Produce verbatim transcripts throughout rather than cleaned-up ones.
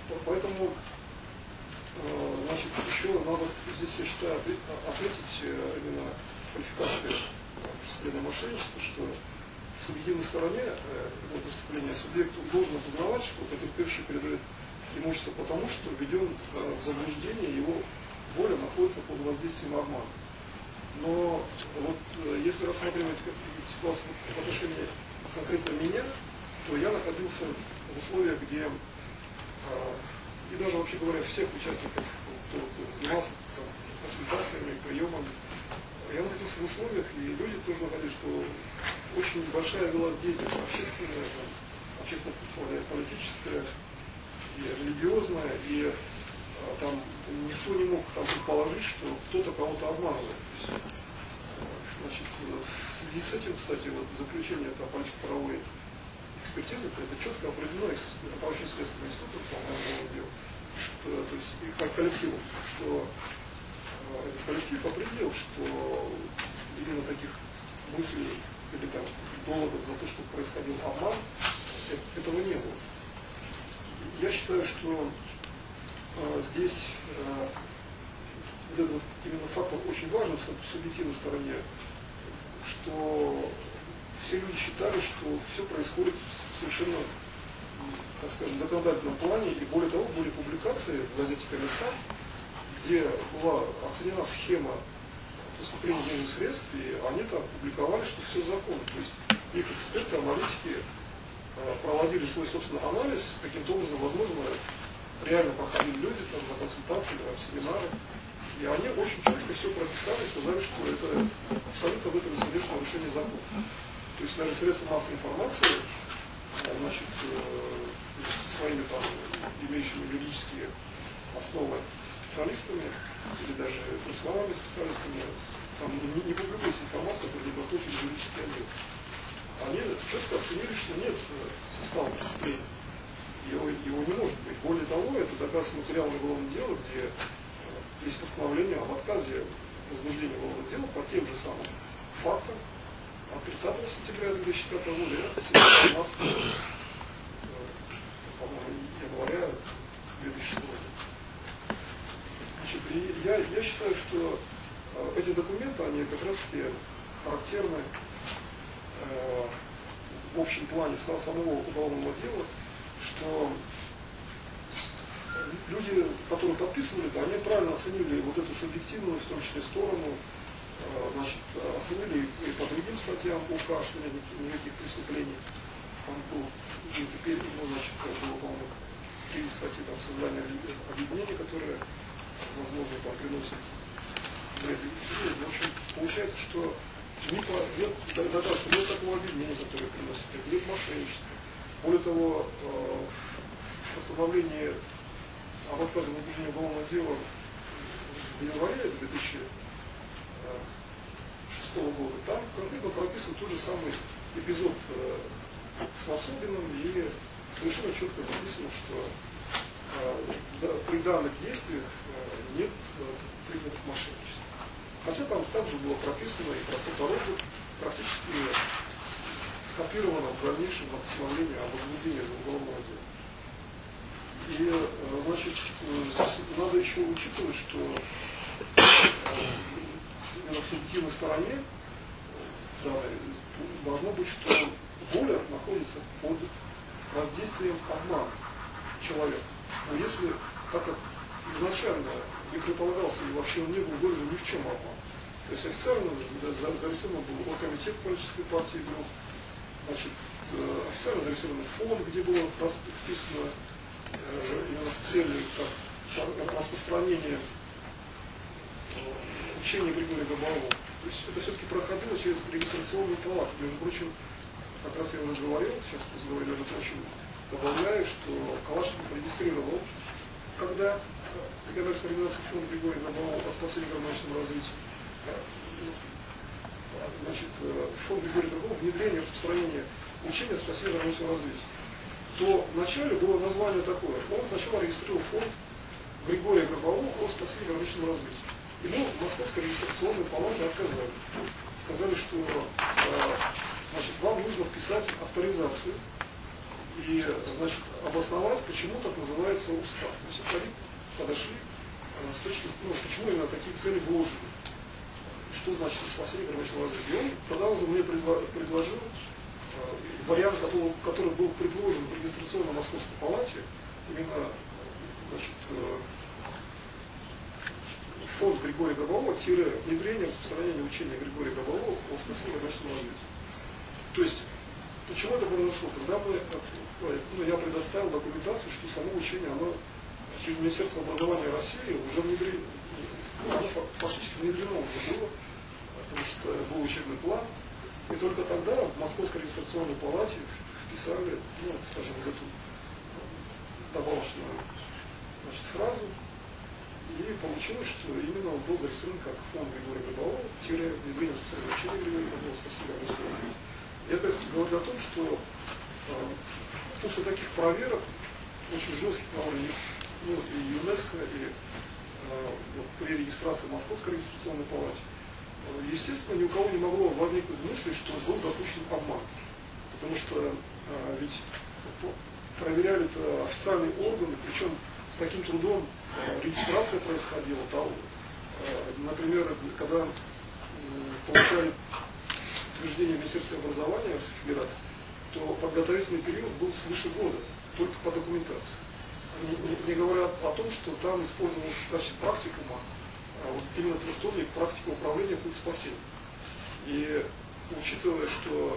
Поэтому, значит, еще надо здесь, я считаю, отметить именно квалификацию преступления мошенничества, что в субъективной стороне преступления субъект должен осознавать, что потерпевший передает имущество потому, что введен в заблуждение, его воля находится под воздействием обмана. Но вот если рассматривать ситуацию в отношении конкретно меня, то я находился в условиях, где, и даже вообще говоря, всех участников, кто занимался там, консультациями, приемами, я находился в условиях, и люди тоже находились, что очень большая велась деятельность общественная, там, общественно-политическая, и религиозная, и а, там никто не мог там предположить, что кто-то кого-то обманывает. Есть, значит, в связи с этим, кстати, вот заключение это политико-правовой экспертизы, это четко определено из научно-исследовательского института, по-моему, что, то есть и как коллектив, что э, этот коллектив определил, что именно таких мыслей или там доводов за то, что происходил обман, этого не было. Я считаю, что э, здесь э, вот этот вот именно фактор очень важен в субъективной стороне, что все люди считали, что все происходит в совершенно, так скажем, законодательном плане, и более того, были публикации в газете «Коммерсант», где была оценена схема поступления денежных средств, и они там публиковали, что все законно. То есть их эксперты, аналитики проводили свой собственный анализ, каким-то образом, возможно, реально проходили люди там, на консультации, на семинары, и они очень четко все прописали, сказали, что это абсолютно в этом не содержит нарушение закона. То есть, наверное, средства массовой информации, значит, со своими там имеющими юридические основы специалистами, или даже профессиональными специалистами, там не, не публикуется информация, которая не проточит юридический отдел. Они четко оценили, что нет состава преступления. Его, его не может быть. Более того, это доказано материалом уголовного дела, где есть постановление об отказе возбуждения уголовного дела по тем же самым фактам от тридцатого сентября две тысячи пятого года и от семнадцатого января две тысячи шестого года. Значит, и я, я считаю, что э, эти документы, они как раз таки характерны в общем плане самого уголовного дела, что люди, которые подписывали, да, они правильно оценили вот эту субъективную, в том числе, сторону, значит, оценили и по другим статьям УК, что нет никаких, никаких преступлений. Там был, и теперь, ну, значит, было, по-моему, три статьи там создания объединения, которые, возможно, там приносят вред. В общем, получается, что нет, нет, нет такого обвинения, которое приносит, нет мошенничества. Более того, в постановлении об отказе от возбуждения уголовного дела в январе две тысячи шестого года, там конкретно прописан тот же самый эпизод с Масобиным, и совершенно четко записано, что при данных действиях нет признаков мошенничества. Хотя там также было прописано и процент работы практически скопировано в дальнейшем на постановление о возбуждении уголовного дела. И, значит, здесь надо еще учитывать, что именно в субъективной стороне да, должно быть, что воля находится под воздействием обмана человека. Но если, так как изначально не предполагался, и вообще он не был введен ни в чем обман. То есть официально зарегистрирован был комитет политической партии, был, значит, официально зарегистрирован фонд, где было вписано именно в цели как, распространение учения Григория Гробового. То есть это все-таки проходило через регистрационную палату. Между прочим, как раз я уже говорил, сейчас разговариваю, это очень добавляю, что Калашников регистрировал, когда Государственная организация фонда Григория Гробового по спасению гармоничному развитию. Значит, фонд Григория Гробового внедрение распространения учения спасения гармоничного развития. То вначале было название такое. Он сначала регистрировал фонд Григория Гробового по спасению гармоничного развития. Ему Московская регистрационная палата отказали. Сказали, что значит, вам нужно вписать авторизацию и, значит, обосновать, почему так называется устав. То есть они подошли с точки, ну, почему именно такие цели вложены. Что значит спасение первоначального жизни. И он тогда уже мне предложил э, вариант, который, который был предложен в регистрационной Московской палате, именно, значит, э, фонд Григория Габалова, внедрение, распространение учения Григория Габалова о смысле первоначального жизни. То есть, почему это произошло? Когда мы, ну, я предоставил документацию, что само учение, оно через Министерство образования России уже внедрено, ну, оно фактически внедрено уже было, потому что был учебный план, и только тогда в Московской регистрационной палате вписали, ну, скажем, в эту добавочную, значит, фразу, и получилось, что именно он был зарисован как фонд Григория Габалова, внедрение специального учения Григория Габалова, спасибо большое. Это говорит о том, что э, после таких проверок, очень жестких на уровне, ну, и ЮНЕСКО, и э, вот, при регистрации в Московской регистрационной палате, э, естественно, ни у кого не могло возникнуть мысли, что был допущен обман. Потому что э, ведь проверяли это официальные органы, причем с таким трудом э, регистрация происходила. Там, э, например, когда э, получали утверждение Министерства образования Российской Федерации, то подготовительный период был свыше года, только по документации. Не, не, не говоря о том, что там использовалась в качестве практикума а вот именно трехтомник практика управления путь спасения. И учитывая, что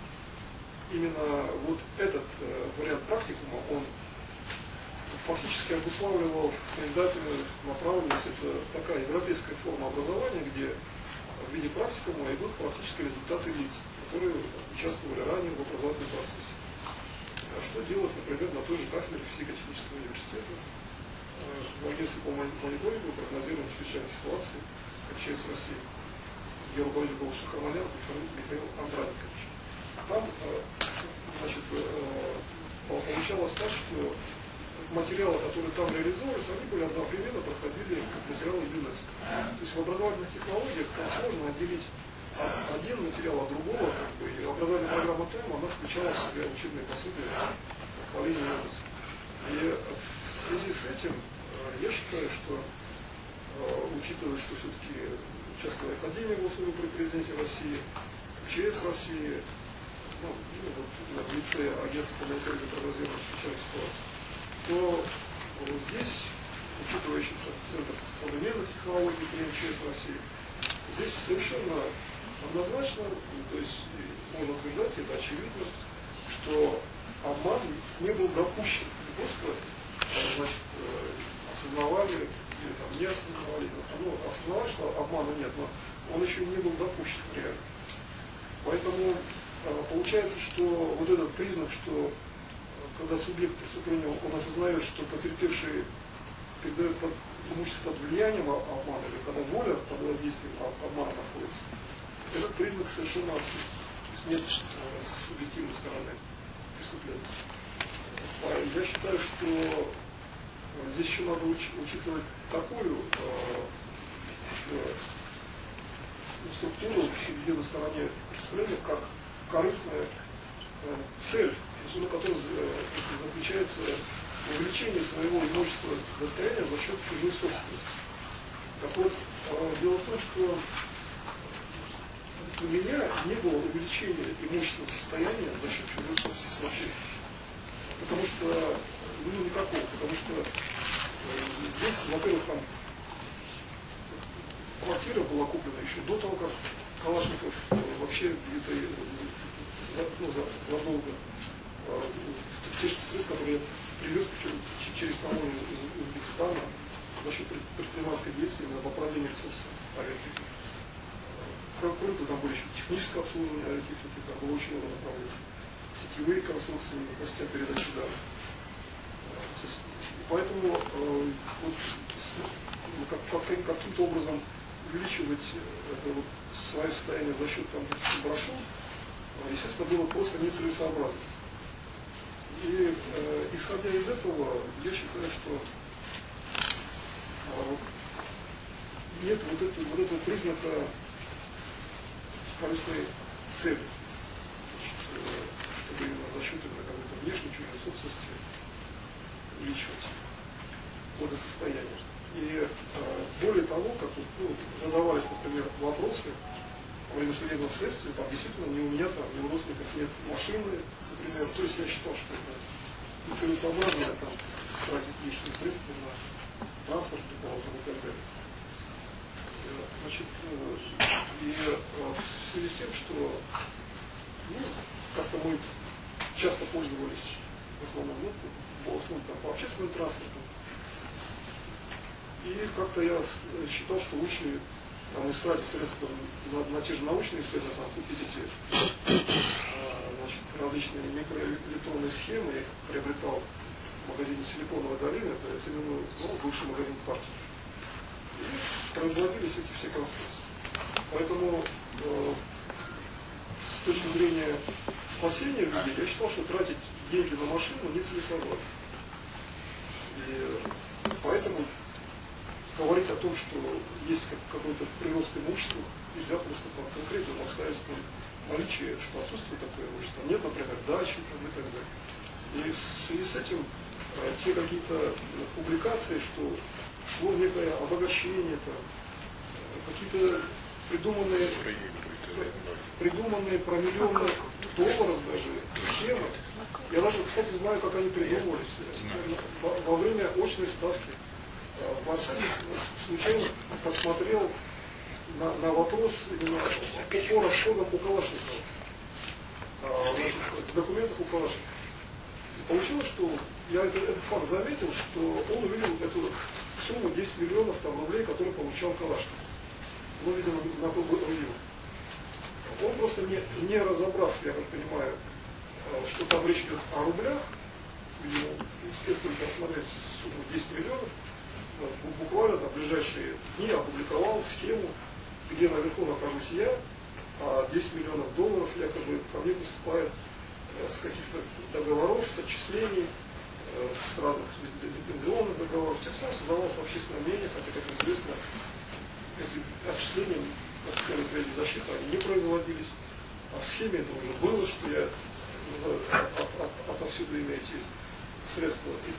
именно вот этот э, вариант практикума, он фактически обуславливал создателю направленность, это такая европейская форма образования, где в виде практикума идут практически результаты лиц, которые участвовали ранее в образовательном процессе. А что делалось, например, на той же кафедре физико-технического университета в агентстве по мониторингу, прогнозированию чрезвычайной ситуации МЧС России, где руководитель был Шахарманян Михаил Андраникович. Там, значит, получалось так, что материалы, которые там реализовывались, они были одновременно проходили как материалы ЮНЕСКО. То есть в образовательных технологиях там сложно отделить один материал от другого, как бы, и образовательная программа ТЭМ, она включала в себя учебные пособия по линии ЮНЕСКО. И в связи с этим я считаю, что, учитывая, что все-таки участвовала Академия государства при президенте России, МЧС России, ну, вот, в лице агентства по мониторингу и прогнозированию чрезвычайных ситуаций, то вот здесь, учитывая еще Центр современных технологий при МЧС России, здесь совершенно однозначно, то есть можно утверждать, это очевидно, что обман не был допущен. Не просто, значит, осознавали или там, не осознавали, ну, осознавали, что обмана нет, но он еще не был допущен реально. Поэтому получается, что вот этот признак, что когда субъект преступления, он осознает, что потерпевший передает под имущество под влиянием обмана, или когда воля под воздействием обмана находится, этот признак совершенно отсутствует. То есть нет субъективной стороны преступления. Я считаю, что здесь еще надо уч учитывать такую э, э, структуру, где на стороне преступления, как корыстная э, цель, на которой заключается увеличение своего имущества достояния за счет чужой собственности. Так вот, дело в том, что у меня не было увеличения имущественного состояния за счет чужой собственности вообще. Потому что, ну, никакого, потому что здесь, во-первых, там квартира была куплена еще до того, как Калашников вообще где-то ну, задолго те же средства, которые я привез через таможню из Узбекистана за счет предпринимательской деятельности на поправление ресурсов авиатехники. Кроме того, там были еще техническое обслуживание авиатехники, там было очень много направлений. Сетевые конструкции, властя передачи данных. Поэтому э, вот, как, как, каким-то образом увеличивать это, вот, свое состояние за счет там, брошюр, естественно, было просто нецелесообразно. И э, исходя из этого, я считаю, что э, нет вот, это, вот этого признака корыстной цели, значит, э, чтобы именно за счет этого какой-то внешней чужой собственности увеличивать благосостояние. И э, более того, как вот, ну, задавались, например, вопросы во время судебного следствия, там действительно ни у меня, там, ни у родственников нет машины, например. То есть я считал, что это нецелесообразно там, тратить лишние средства на транспорт, предположим, и так далее. Значит, и в связи с тем, что ну, как-то мы часто пользовались в основном, ну, в основном там, по общественному транспорту, и как-то я считал, что лучше там, истратить средства на, на те же научные исследования, там, купить эти значит, различные микроэлектронные схемы, я их приобретал в магазине Силиконовой долины, это ну, бывший магазин партии. И производились эти все конструкции. Поэтому э, с точки зрения спасения людей, я считал, что тратить деньги на машину нецелесообразно. И поэтому говорить о том, что есть какой-то прирост имущества, нельзя просто по конкретному обстоятельствам наличия, что отсутствует такое имущество. Нет, например, дачи там, и так далее. И в связи с этим э, те какие-то публикации, что шло некое обогащение, там, какие-то придуманные, придуманные про миллионы долларов даже схемы. Я даже, кстати, знаю, как они придумывались. Во, во время очной ставки в Москве случайно посмотрел на, на вопрос именно по расходам у Калашникова. Значит, в документах у Калашникова. Получилось, что я это, этот факт заметил, что он увидел эту сумму десять миллионов там, рублей, которые получал Калашников. Ну, видимо, на то увидел. Он просто не, не разобрав, я как понимаю, что там речь идет о рублях, видимо, успел только осмотреть сумму десять миллионов, буквально на ближайшие дни опубликовал схему, где наверху нахожусь я, а десять миллионов долларов якобы ко мне поступает с каких-то договоров, с отчислений, с разных лицензионных договоров. Тем самым создавалось общественное мнение, хотя, как известно, эти отчисления, как сказать, ради защиты, они не производились. А в схеме это уже было, что я от, от, от, отовсюду имею эти средства. И,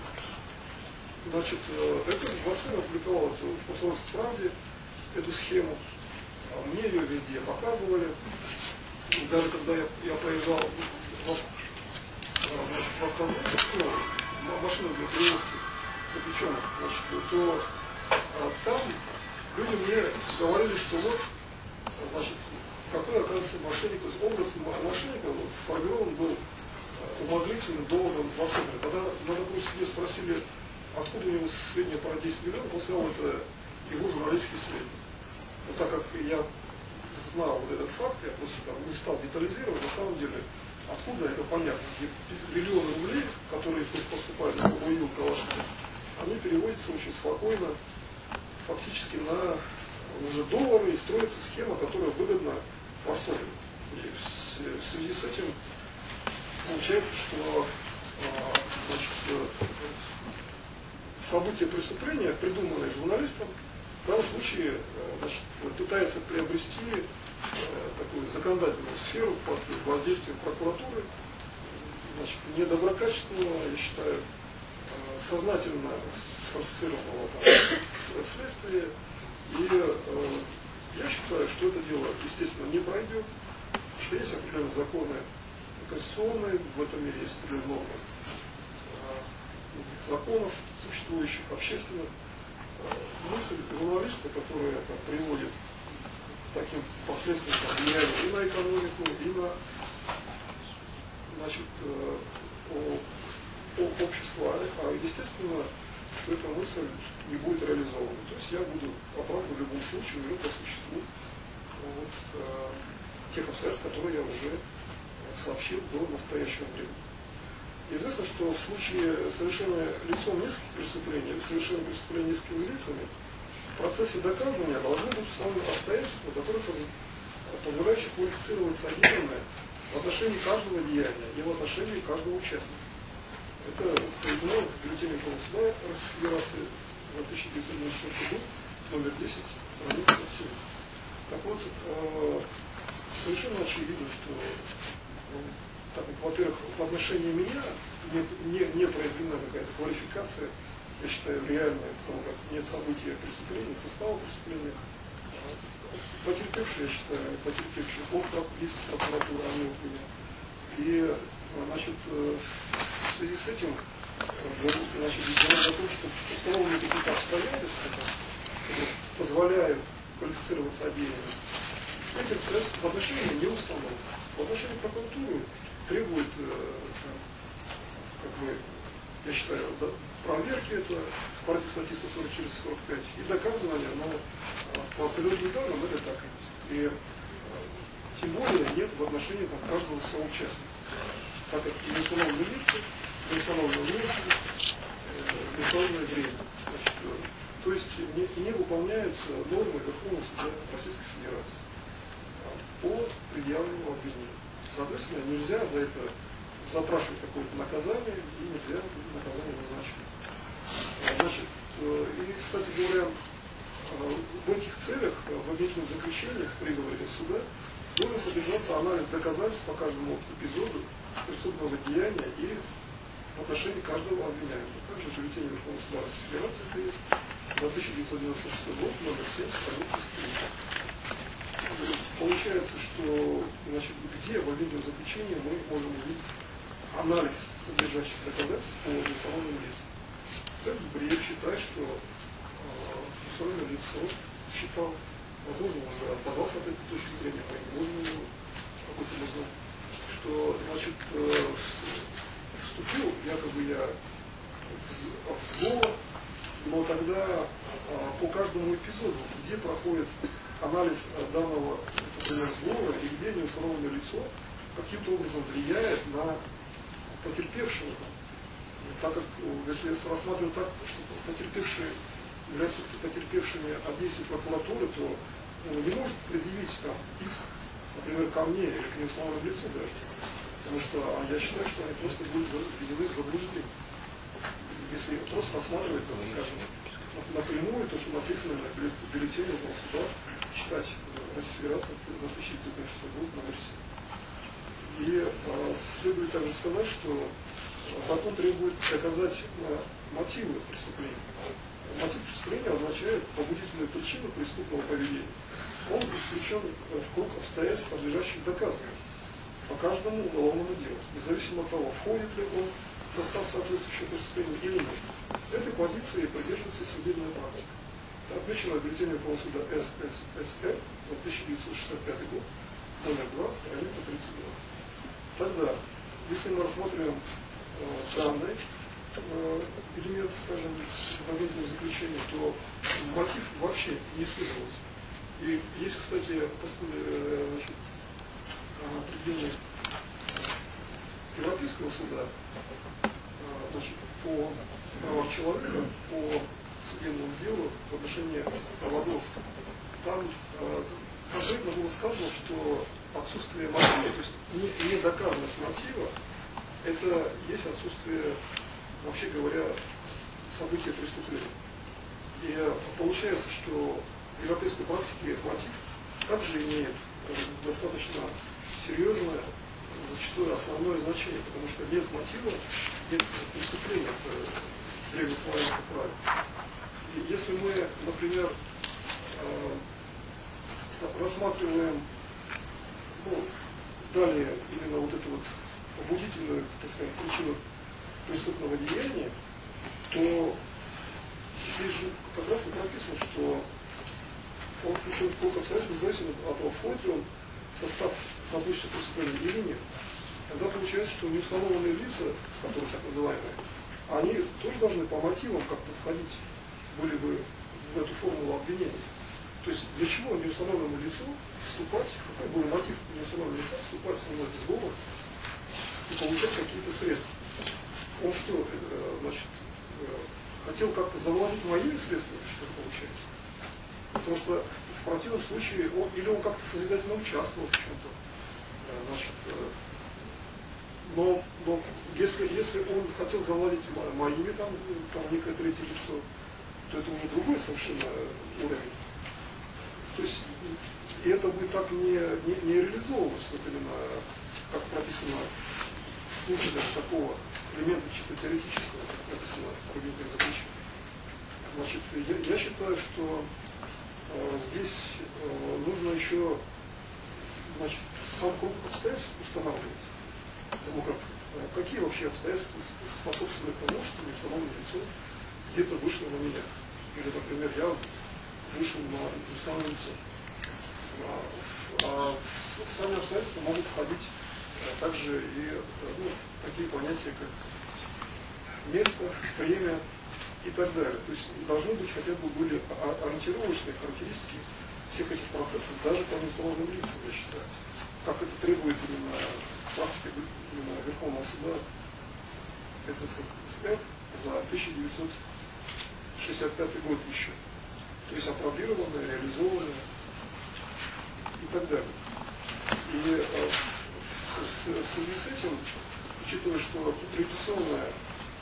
значит, это Барсук опубликовал в «Комсомольской правде» эту схему. Мне ее везде показывали. И даже когда я, я проезжал в, значит, в автозаке, ну, машину для перевозки заключенных, значит, то а, там люди мне говорили, что вот, значит, какой, оказывается, мошенник, то есть образ мошенника сформирован был умозрительным долларом двадцатым. Когда на таком суде спросили, откуда у него сведения про десять миллионов, он сказал, это его журналистский сведения. Но так как я знал вот этот факт, я просто там не стал детализировать, на самом деле, откуда это понятно. Миллионы рублей, которые поступают в Ил Калашников, они переводятся очень спокойно, фактически на уже доллары, и строится схема, которая выгодна Варсобину. И в связи с этим получается, что значит, события преступления, придуманные журналистом, в данном случае значит, пытается приобрести э, такую законодательную сферу под воздействием прокуратуры, значит, недоброкачественного, я считаю, э, сознательно сфальсифицированного следствия. И э, я считаю, что это дело, естественно, не пройдет, что есть определенные законы конституционные, в этом мире есть определенные нормы э, законов, существующих, общественных. Мысль журналиста, которая там, приводит к таким последствиям влияния и на экономику, и на значит, э, о, о общество, а естественно, что эта мысль не будет реализована. То есть я буду оправдан в любом случае, уже по существу вот, э, тех обстоятельств, которые я уже сообщил до настоящего времени. Известно, что в случае совершения лицом нескольких преступлений, или совершения преступлений несколькими лицами, в процессе доказывания должны быть установлены обстоятельства, которые позволяющие квалифицировать содеянное в отношении каждого деяния и в отношении каждого участника. Это приведено в бюллетене Суда Российской Федерации за тысяча девятьсот девяносто четвёртый год, номер десять, страница семь. Так вот, э, совершенно очевидно, что так, во-первых, в отношении меня не, не, не произведена какая-то квалификация, я считаю, реальная, потому как нет события преступления, состава преступления. Потерпевший, я считаю, потерпевший от есть прокуратура, а не от меня. И, значит, в связи с этим, значит, говоря о том, что установлены какие-то обстоятельства, позволяют квалифицироваться обвинением, эти обстоятельства в отношении не установлены. В отношении прокуратуры требует, как бы, я считаю, да, проверки это по статьи сто сорок четыре сорок пять и доказывания, но по определенным данным это так и есть. И тем более нет в отношении там, каждого соучастника. Так как не установлены лица, не установлены место, не установленное время. Значит, то есть не, не выполняются нормы Верховного суда Российской Федерации по предъявленному обвинению. Соответственно, нельзя за это запрашивать какое-то наказание, и нельзя наказание назначить. Значит, и, кстати говоря, в этих целях, в обвинительных заключениях приговоров суда должен содержаться анализ доказательств по каждому эпизоду преступного деяния и в отношении каждого обвиняемого. Также бюллетень Верховного суда Российской Федерации это есть за тысяча девятьсот девяносто шестой год, номер семь, страница три. Получается, что, значит, где в обвинительном заключении мы можем увидеть анализ содержащих доказательств по установленным лицам. Кстати, Бриев считает, что установленное лицо считал, возможно, уже отказался от этой точки зрения, по невольному какой-то узнал, что, значит, вступил, якобы я в сговор, но тогда по каждому эпизоду, где проходит анализ данного, например, сговора и где неустановленное лицо каким-то образом влияет на потерпевшего. Так как, если рассматривать так, что потерпевшие являются потерпевшими от действий прокуратуры, то он не может предъявить там иск, например, ко мне или к неустановленному лицу даже. Потому что я считаю, что они просто будут введены в заблуждение. Если просто рассматривать, там, скажем, напрямую то, что написано на бюллетене суда, читать Российской Федерации за тысяча девятьсот девяносто шестой год номер семь. И а, следует также сказать, что закон требует доказать а, мотивы преступления. Мотив преступления означает побудительную причину преступного поведения. Он включен в круг обстоятельств, подлежащих доказыванию по каждому уголовному делу, независимо от того, входит ли он в состав соответствующего преступления или нет. Этой позиции придерживается судебная практика. Отмечено в бюллетене Верховного суда СССР за тысяча девятьсот шестьдесят пятый год, номер два, страница тридцать два. Тогда, если мы рассмотрим э, данный э, элемент, скажем, обвинительного заключения, то мотив вообще не исследовался. И есть, кстати, э, значит, определение Европейского суда э, значит, по правам человека, по судебному делу в отношении Новодолска. Там э, конкретно было сказано, что отсутствие мотива, то есть недоказанность мотива, это есть отсутствие, вообще говоря, события преступления. И получается, что в европейской практике мотив также имеет э, достаточно серьезное, зачастую основное значение, потому что нет мотива, нет преступления в древнеславянском праве. И если мы, например, э, рассматриваем, ну, далее именно вот эту вот побудительную, так сказать, причину преступного деяния, то здесь же как раз и прописано, что он включен в круг обстоятельств, независимо от того, входит ли он в состав соответствующего преступления или нет. Тогда получается, что неустановленные лица, которые так называемые, они тоже должны по мотивам как-то входить, были бы в эту формулу обвинения. То есть для чего неустановленному лицу вступать, какой был мотив неустановленного лица вступать со мной в сговор и получать какие-то средства? Он что, значит, хотел как-то завладеть моими средствами, что это получается? Потому что в противном случае он, или он как-то созидательно участвовал в чем-то. Значит, но, но если, если он хотел завладеть моими, там, там некое третье лицо, то это уже другой совершенно уровень. То есть и это бы так не, не, не реализовывалось, вот именно, как прописано случае даже такого элемента чисто теоретического, как написано в аргументах заключения. Значит, я, я считаю, что э, здесь э, нужно еще, значит, сам круг обстоятельств устанавливать. Потому как, э, какие вообще обстоятельства способствуют тому, что неустановленное лицо где-то вышло на меня. Или, например, я вышел на неустановленное лицо. А, а в сами обстоятельства могут входить а, также и ну, такие понятия, как место, время и так далее. То есть должны быть хотя бы были ориентировочные характеристики всех этих процессов, даже по неустановленным лицам, я считаю. Как это требует именно практика именно Верховного суда СССР за тысяча девятьсот шестьдесят пятый год еще. То есть апробированное, реализованное и так далее. И э, в, в, в связи с этим, учитывая, что репрессионная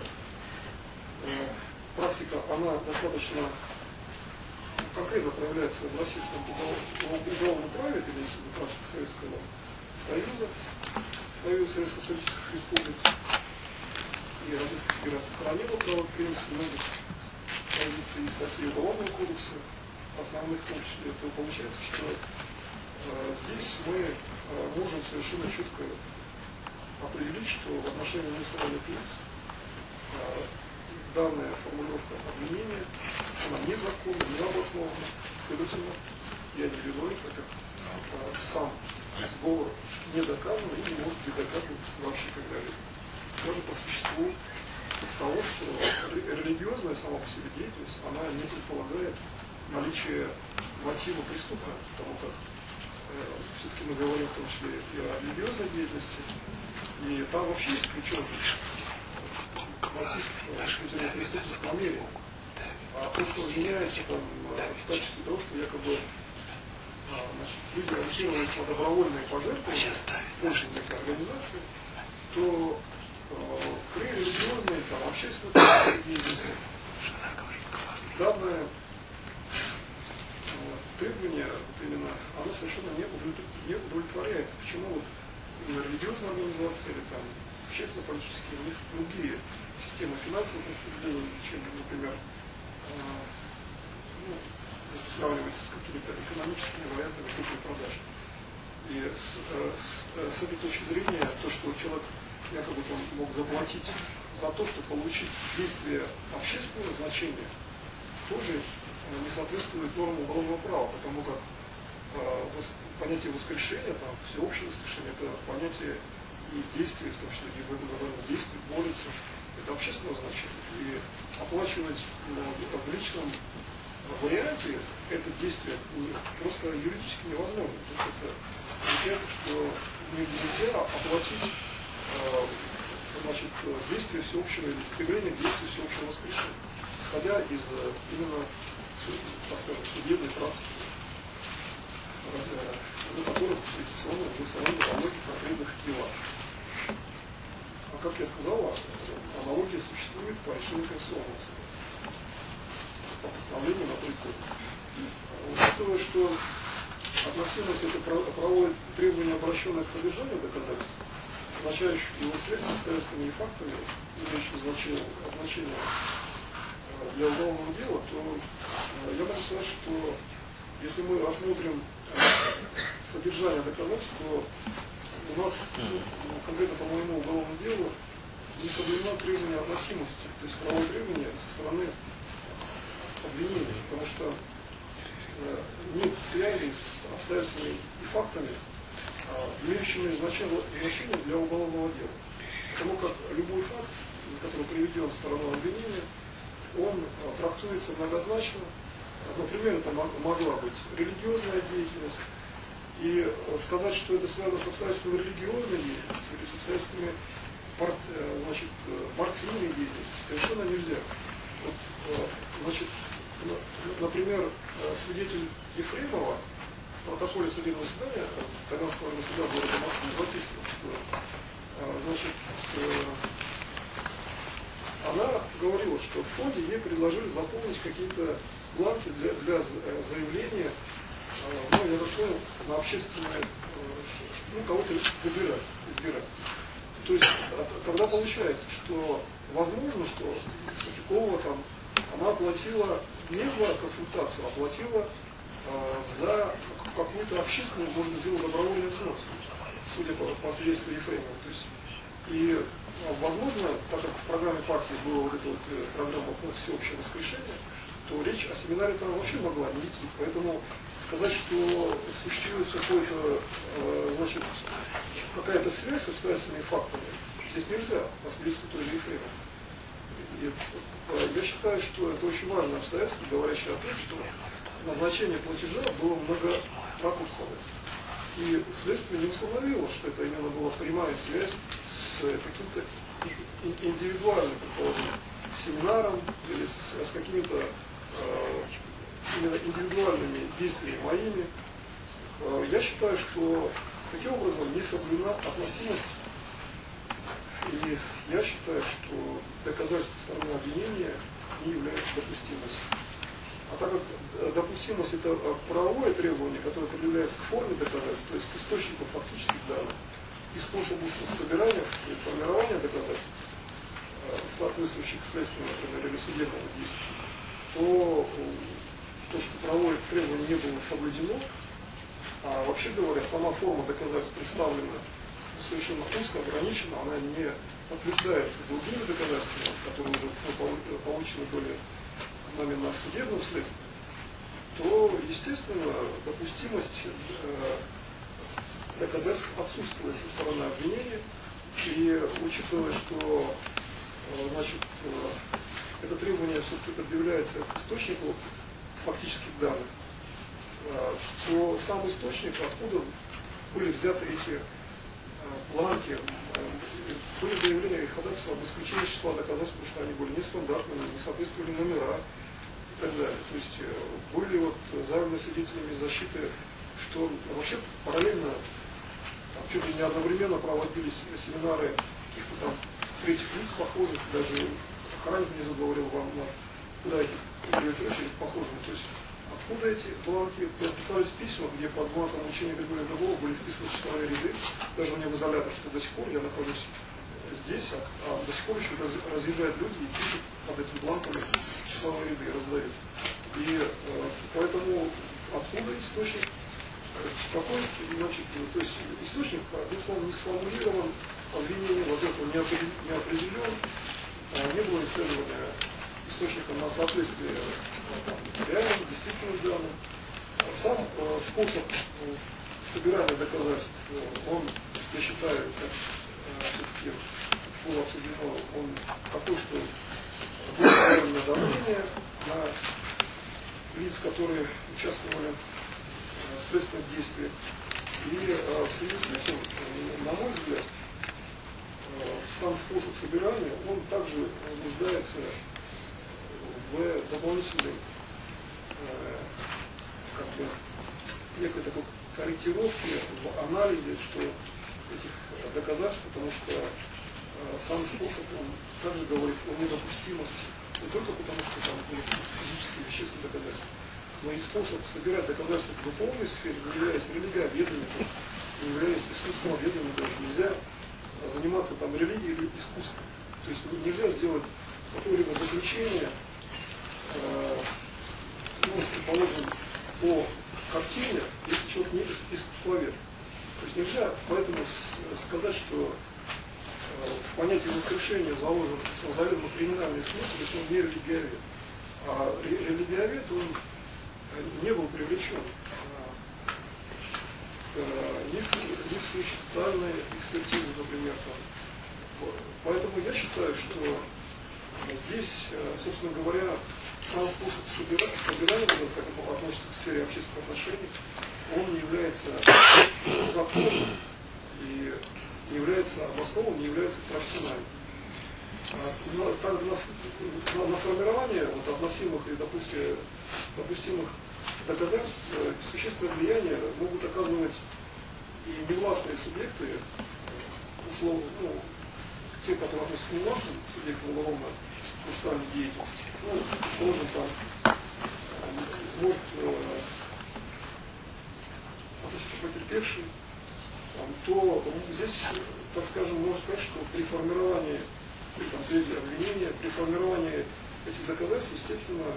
э, практика, она достаточно конкретно проявляется в российском уголовном праве, это имеется в виду практика Советского Союза, Союза Советских Республик и Российской Федерации сохранила право принятия многих позиций и статей Уголовного кодекса, основных в том числе, то получается, что э, здесь мы э, можем совершенно четко определить, что в отношении неустановленных лиц э, данная формулировка обвинения, она незаконна, не обоснована, следовательно, я не веду это как э, сам сговор не доказан и не может быть доказан вообще когда-либо. Даже по существу того, что религиозная сама по себе деятельность, она не предполагает наличие мотива преступного, потому как э, все-таки мы говорим в том числе и о религиозной деятельности, и там вообще исключен мотив исключения преступных намерений. А то, что меняется там, в качестве того, что якобы значит, люди ориентировались на добровольные пожертвования в пользу некой организации, то при религиозной, там, общественной деятельности данное требование вот именно, оно совершенно не, не удовлетворяется. Почему вот именно религиозная организация или там общественно-политические, у них другие системы финансовых распределений, чем, например, э, ну, если сравнивать с какими-то экономическими вариантами купли-продаж. И с, с, с этой точки зрения, то, что человек якобы он мог заплатить за то, чтобы получить действие общественного значения, тоже не соответствует нормам уголовного права, потому как э, понятие воскрешения, там, всеобщее воскрешение, это понятие и действия, в том числе и действий, борется, это общественного значения. И оплачивать ну, в личном варианте это действие просто юридически невозможно. То есть это получается, что нельзя оплатить значит, действие всеобщего или стремление к действию всеобщего воскрешения, исходя из именно, так скажем, судебной практики, на которых традиционно установлены во многих конкретных делах. А как я сказала, аналогия существует по решению Конституционного суда, по постановлению на той кодекс. Учитывая, что относимость это правовое требование, обращенное к содержанию доказательств, означающих его связь с обстоятельствами и фактами, имеющими значение, значение для уголовного дела, то я могу сказать, что если мы рассмотрим содержание доказательств, то у нас, ну, конкретно по моему уголовному делу, не соблюдено требование относимости, то есть правовое требование со стороны обвинения, потому что нет связи с обстоятельствами и фактами, имеющими значение для уголовного дела. Потому как любой факт, который приведен стороной обвинения, он трактуется многозначно. Например, это могла быть религиозная деятельность. И сказать, что это связано с обстоятельствами религиозной деятельности или с обстоятельствами значит, партийной деятельности, совершенно нельзя. Вот, значит, например, свидетель Ефремова в протоколе судебного заседания Таганского суда города Москвы записано, что значит, она говорила, что в фонде ей предложили заполнить какие-то бланки для, для заявления, ну, я так понял, на общественное, ну, кого-то выбирать, избирать. То есть тогда получается, что возможно, что Салтыкова там, она оплатила не за консультацию, а оплатила э, за какую-то общественную, можно сделать добровольный взнос, судя по, по свидетельству Ефремова. То есть, и возможно, так как в программе партии была вот эта вот программа по всеобщее воскрешение, то речь о семинаре там вообще могла не идти. Поэтому сказать, что существует какой-то, э, значит, какая-то связь с обстоятельными фактами, здесь нельзя, по свидетельству той же Ефремова. И, э, я считаю, что это очень важное обстоятельство, говорящее о том, что назначение платежа было многоракурсовое. И следствие не установило, что это именно была прямая связь с каким-то индивидуальным, предположим, семинаром или с, с какими-то э, именно индивидуальными действиями моими. Э, я считаю, что таким образом не соблюдена относимость. И я считаю, что доказательство стороны обвинения не является допустимостью. А так как допустимость это правовое требование, которое предъявляется к форме доказательств, то есть к источнику фактических данных и способу собирания и формирования доказательств, соответствующих следственному, например, или судебному действию, то то, что правовое требование не было соблюдено, а вообще говоря, сама форма доказательств представлена совершенно узко, ограничена, она не подтверждается другими доказательствами, которые уже получены были нами на судебном следствии, то, естественно, допустимость э, доказательств отсутствует со стороны обвинения, и учитывая, что э, значит, э, это требование все-таки предъявляется к источнику фактических данных, э, то сам источник, откуда были взяты эти э, бланки, э, были заявления и ходатайства об исключении числа доказательств, потому что они были нестандартными, не соответствовали номера и так далее. То есть были вот заявлены свидетелями защиты, что вообще параллельно, там, чуть ли не одновременно проводились семинары каких-то там третьих лиц похожих, даже охранник внизу говорил вам, на, куда эти очередь похожи. То есть откуда эти бланки? Писались письма, где под бланком учения Григория Грабова были вписаны числовые ряды, даже у меня в изолятор, что до сих пор я нахожусь здесь, а, а до сих пор еще раз, разъезжают люди и пишут под этими бланками числовые ряды, раздают. И э, поэтому откуда источник? Какой, значит, то есть источник, безусловно, не сформулирован, обвинение, во-первых, не определен, а не было исследования источника на соответствие реальным, действительным данным. Сам э, способ э, собирания доказательств, э, он, я считаю, как все-таки было обсуждено, он такой, что было сделано давление на лиц, которые участвовали в следственных действиях. И э, в связи с этим, э, на мой взгляд, э, сам способ собирания, он также нуждается в дополнительной э, как бы, некой такой корректировке, в анализе, что этих доказательств, потому что э, сам способ, он также говорит о недопустимости, не только потому, что там были физические вещественные доказательства, но и способ собирать доказательства в духовной сфере, не являясь религиоведением, не являясь искусствоведением, даже нельзя заниматься там религией или искусством. То есть нельзя сделать какое-либо заключение, э, ну, предположим, по картине, если человек не искусствовед. То есть нельзя поэтому сказать, что э, в понятии воскрешения заложен заведомо криминальный смысл, если он не религиовед. А религиовед, он не был привлечен э, ни в случае социальной экспертизы, например. Там. Поэтому я считаю, что здесь, собственно говоря, сам способ собирания, собирания как это относится к сфере общественных отношений, он не является законным и не является обоснованным, не является профессиональным. Но также на, на, на формирование вот, относимых и допустим, допустимых доказательств существенное влияние могут оказывать и невластные субъекты, условно, ну, те, которые относятся к невластным субъектам уголовно-процессуальной деятельности. Ну, положим, там, может относиться к потерпевшим, там, то здесь, так скажем, может сказать, что при формировании, при там, свидетелей обвинения, при формировании этих доказательств, естественно,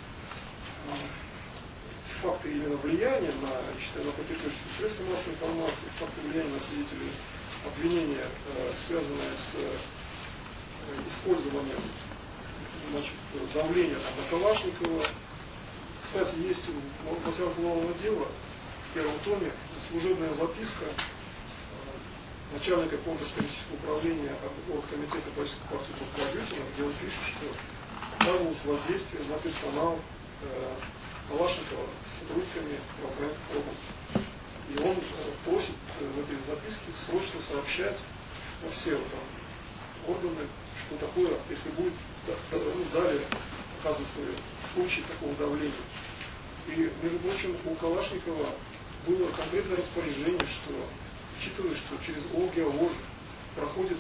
факты именно влияния на, я считаю, на потерпевших средства массовой информации, факты влияния на свидетелей обвинения, связанные с использованием, значит, давления там, на Калашникова. Кстати, есть в материалах уголовного дела в первом томе служебная записка начальника контртеррористического управления Оргкомитета политической партии Кладютина, где он пишет, что оказывалось воздействие на персонал э, Калашникова с сотрудниками правоохранительных органов. И он э, просит э, в этой записке срочно сообщать во все там, органы, что такое, если будет да, ну, далее оказывается случай такого давления. И, между прочим, у Калашникова было конкретное распоряжение, что, учитывая, что через ОГО проходит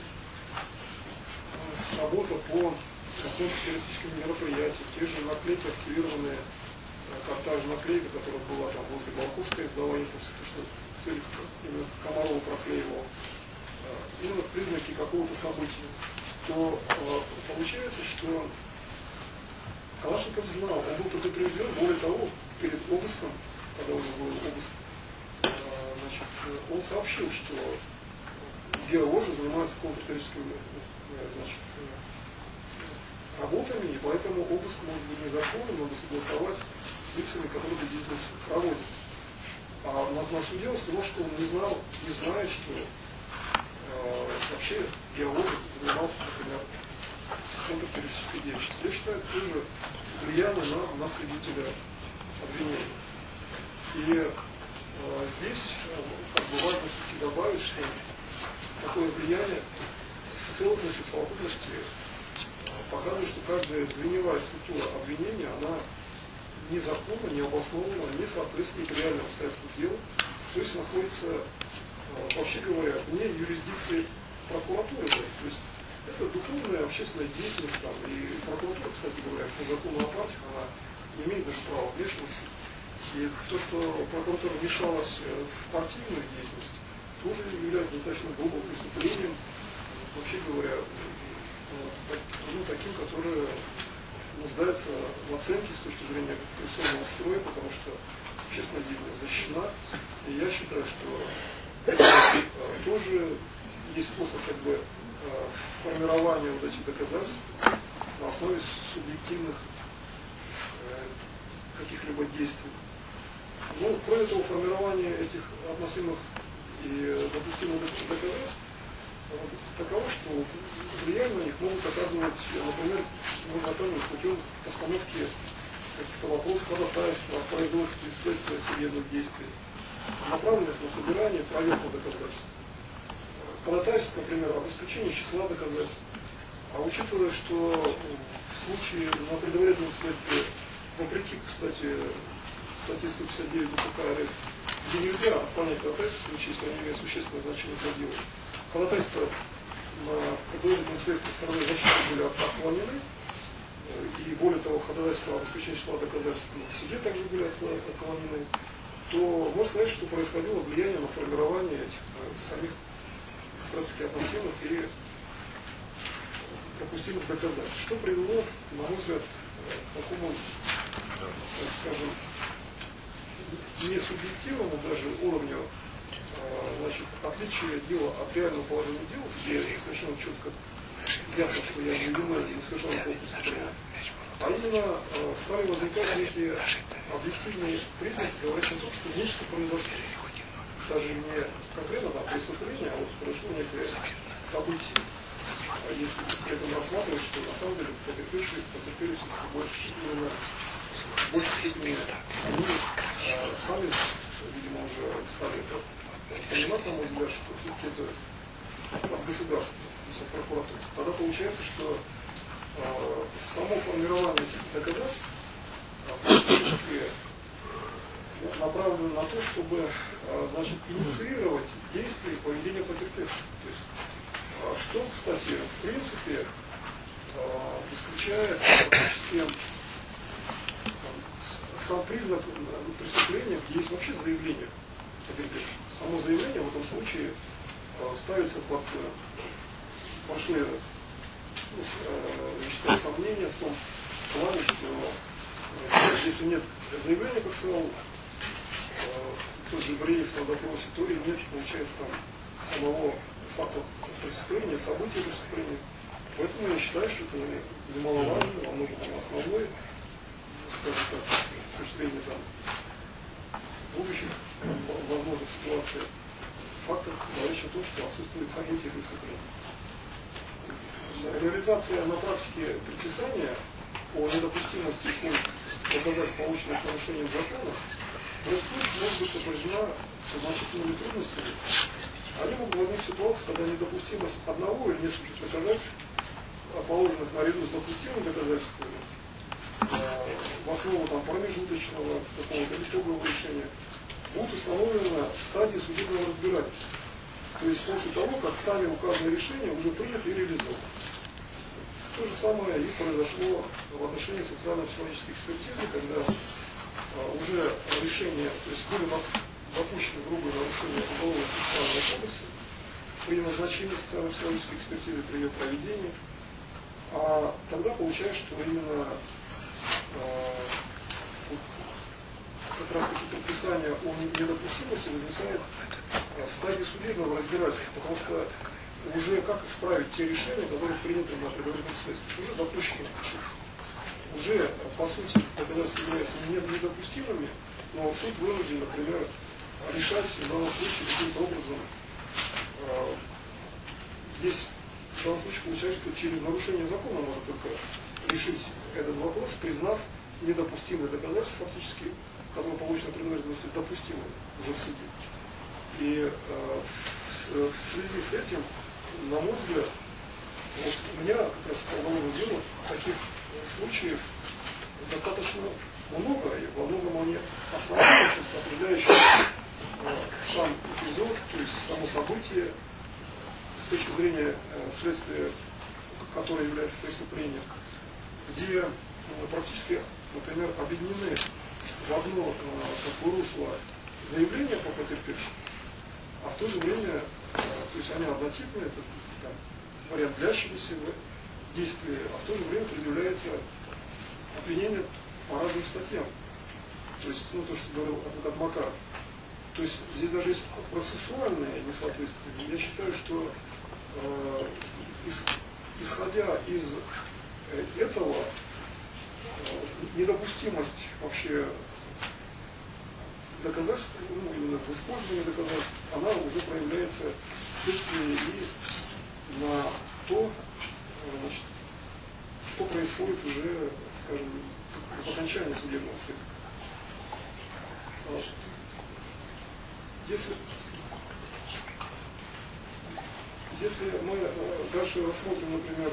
э, работа по каким-то террористическим мероприятиям, те же наклейки, активированные, э, та же наклейка, которая была там возле Балковской, издала импульсы, то, что именно Комарова проклеивал, э, именно признаки какого-то события, то э, получается, что Калашников знал, он был предупрежден, более того, перед обыском, когда уже был обыск, значит, он сообщил, что Геоложи занимается контртеррористическими значит, работами, и поэтому обыск может быть незаконным, надо согласовать с лицами, которые эту деятельность проводят. А на, на суде он сказал, что он не знал, не знает, что э, вообще Геоложи занимался, например, контртеррористической деятельностью. Я считаю, это тоже влияние на, на свидетеля обвинения. И э, здесь э, как бы важно все-таки добавить, что такое влияние в целостности, в совокупности э, показывает, что каждая звеневая структура обвинения, она незаконна, не обоснована, не соответствует реальным обстоятельствам дела, то есть находится, э, вообще говоря, вне юрисдикции прокуратуры. Да, то есть это духовная общественная деятельность, там, и прокуратура, кстати говоря, по закону о партиях, она не имеет даже права вмешиваться. И то, что прокуратура вмешалась в партийную деятельность, тоже является достаточно грубым преступлением, вообще говоря, ну, таким, которое нуждается в оценке с точки зрения конституционного строя, потому что общественная деятельность защищена. И я считаю, что это тоже есть способ как бы формирования вот этих доказательств на основе субъективных каких-либо действий. Ну, кроме того, формирование этих относимых и допустимых доказательств таково, что влияние на них могут оказывать, например, можно оказывать путем постановки каких-то вопросов, ходатайства, производства следствия судебных действий, направленных на собирание, проверку доказательств. Ходатайство, например, об исключении числа доказательств. А учитывая, что в случае на предварительном следствии, вопреки, кстати, статье сто пятьдесят девять УПК РФ, где нельзя понять ходатайство, в случае, если они имеют существенное значение для дела, ходатайства на предварительном следствии стороны защиты были отклонены, и более того, ходатайства об исключении числа доказательств в суде также были отклонены, то можно сказать, что происходило влияние на формирование этих самих как раз таки относимых и допустимых доказательств. Что привело, на мой взгляд, к такому, скажем, не субъективному даже уровню, значит, отличия дела от реального положения дела, где совершенно четко ясно, что я не виновен, не совершенно преступления, а именно стали возникать некие объективные признаки, говорящие о том, что нечто произошло. Даже не конкретно там преступление, а вот произошло некое событие. Если при этом рассматривать, что на самом деле потерпевшие, потерпели все-таки больше, именно больше степени они а, сами, видимо, уже стали это понимать, на мой взгляд, что все-таки это от государства, то есть от прокуратуры. Тогда получается, что а, само формирование этих доказательств практически направлено на то, чтобы а, значит, инициировать действия и поведение потерпевших. То есть, а, что, кстати, в принципе, а, исключает практически сам признак преступления, где есть вообще заявление потерпевшего. Само заявление в этом случае а, ставится под сплошные ну, э, сомнения в том плане, что э, если нет заявления как самого, э, тот же Бреев на допросе, то и нет, получается, там, самого факта преступления, события преступления. Поэтому я считаю, что это немаловажно, во многом основное, скажем так, с точки зрения там, будущих возможных ситуаций, фактов, говорящих о том, что отсутствует события преступления. Реализация на практике предписания о недопустимости доказательств, полученных нарушением закона, в этом случае может быть сопряжена с значительными трудностями. Они могут возникнуть ситуации, когда недопустимость одного или нескольких доказательств, положенных наряду с допустимыми доказательствами, в основу там, промежуточного какого-то итогового решения, будут установлены в стадии судебного разбирательства. То есть после того, как сами указанные решения уже приняты и реализованы. То же самое и произошло в отношении социально-психологической экспертизы, когда а, уже решения, то есть были допущены грубые нарушения уголовного процессуального кодекса при назначении социально-психологической экспертизы, при ее проведении. А тогда получается, что именно а, как раз таки предписание о недопустимости возникает в стадии судебного разбирательства, потому что уже как исправить те решения, которые приняты на предварительном следствии, уже допущены. Уже, по сути, доказательства являются недопустимыми, но суд вынужден, например, решать в данном случае каким-то образом. Э, здесь в данном случае получается, что через нарушение закона можно только решить этот вопрос, признав недопустимые доказательства фактически, которые получены предварительно допустимыми уже в суде. И э, в, в связи с этим, на мой взгляд, вот у меня как раз по уголовному делу таких случаев достаточно много, и во многом они основные, часто определяющие э, сам эпизод, то есть само событие, с точки зрения э, следствия, которое является преступлением, где э, практически, например, объединены в одно э, русло заявления по потерпевшему, а в то же время, то есть они однотипные, это там, вариант длящегося действия, а в то же время предъявляется обвинение по разным статьям. То есть, ну, то, что говорил адвокат Макар. То есть, здесь даже есть процессуальное несоответствие. Я считаю, что э, ис, исходя из э, этого, э, недопустимость вообще доказательств, ну, именно в использовании доказательств, она уже проявляется вследствие и на то, значит, что происходит уже, скажем, в окончании судебного следствия. Если, если мы дальше рассмотрим, например,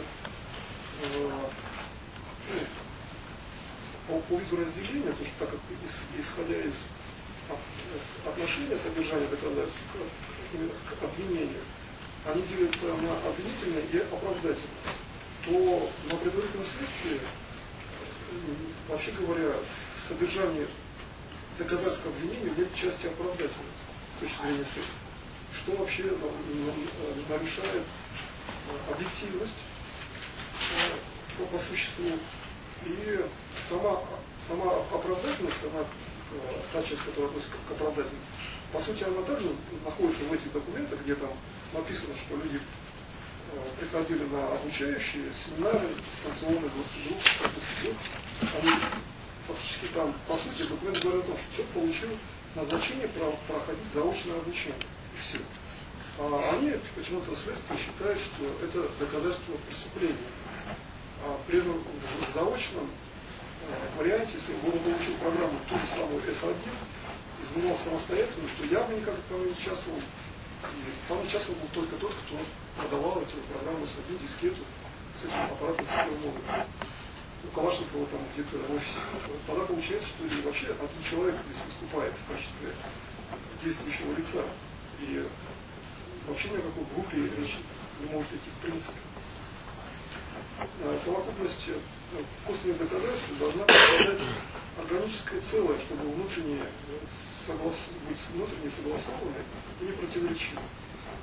по, по виду разделения, то что так как исходя из отношения содержания доказательств к обвинению, они делятся на обвинительные и оправдательные, то на предварительном следствии, вообще говоря, в содержании доказательств к обвинению нет части оправдательной с точки зрения следствия, что вообще нарушает объективность по, по существу, и сама, сама оправдательность, сама та часть, которая относится к оправдательной, по сути, она также находится в этих документах, где там написано, что люди э, приходили на обучающие семинары, станционные двадцать групп, они фактически там, по сути, документ говорит о том, что человек получил назначение про, проходить заочное обучение, и все. А они, почему-то следствие считают, что это доказательство преступления. А при этом в заочном варианте, если бы он получил программу ту же самую эс один и занимался самостоятельно, то явно никак там не участвовал. И там участвовал был только тот, кто продавал эту программу эс один, дискету с этим аппаратом цифровым модулем. У Калашникова там где-то в офисе. Тогда получается, что и вообще один человек здесь выступает в качестве действующего лица. И вообще ни о какой группе речи не может идти в принципе. Совокупность косвенных доказательств должна представлять органическое целое, чтобы внутренне, соглас... быть внутренне согласованной и не противоречивой.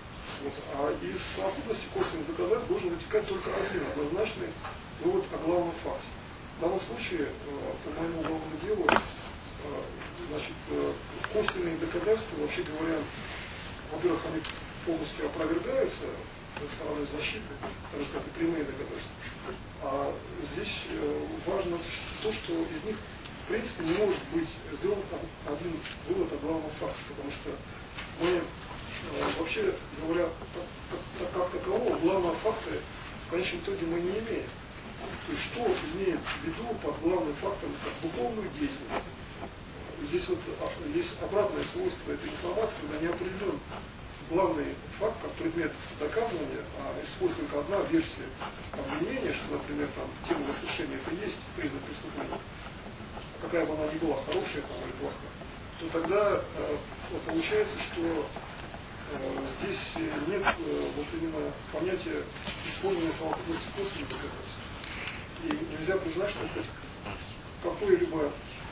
Вот. А из совокупности косвенных доказательств должен вытекать только один однозначный вывод о главном факте. В данном случае, по моему уголовному делу, значит, косвенные доказательства, вообще говоря, во-первых, они полностью опровергаются со стороны защиты, так же как и прямые доказательства. А здесь важно то, что из них в принципе не может быть сделан один вывод о главном факте, потому что мы, вообще говоря, как такового, главного факта в конечном итоге мы не имеем. То есть что имеет в виду под главным фактом как духовную деятельность? Здесь вот есть обратное свойство этой информации, когда не определен главный факт как предмет доказывания, а используется только одна версия обвинения, что, например, там в тему воскрешения это есть признак преступления, какая бы она ни была, хорошая там, или плохая, то тогда э, получается, что э, здесь нет э, вот именно понятия использования совокупности косвенных доказательств. И нельзя признать, что какое-либо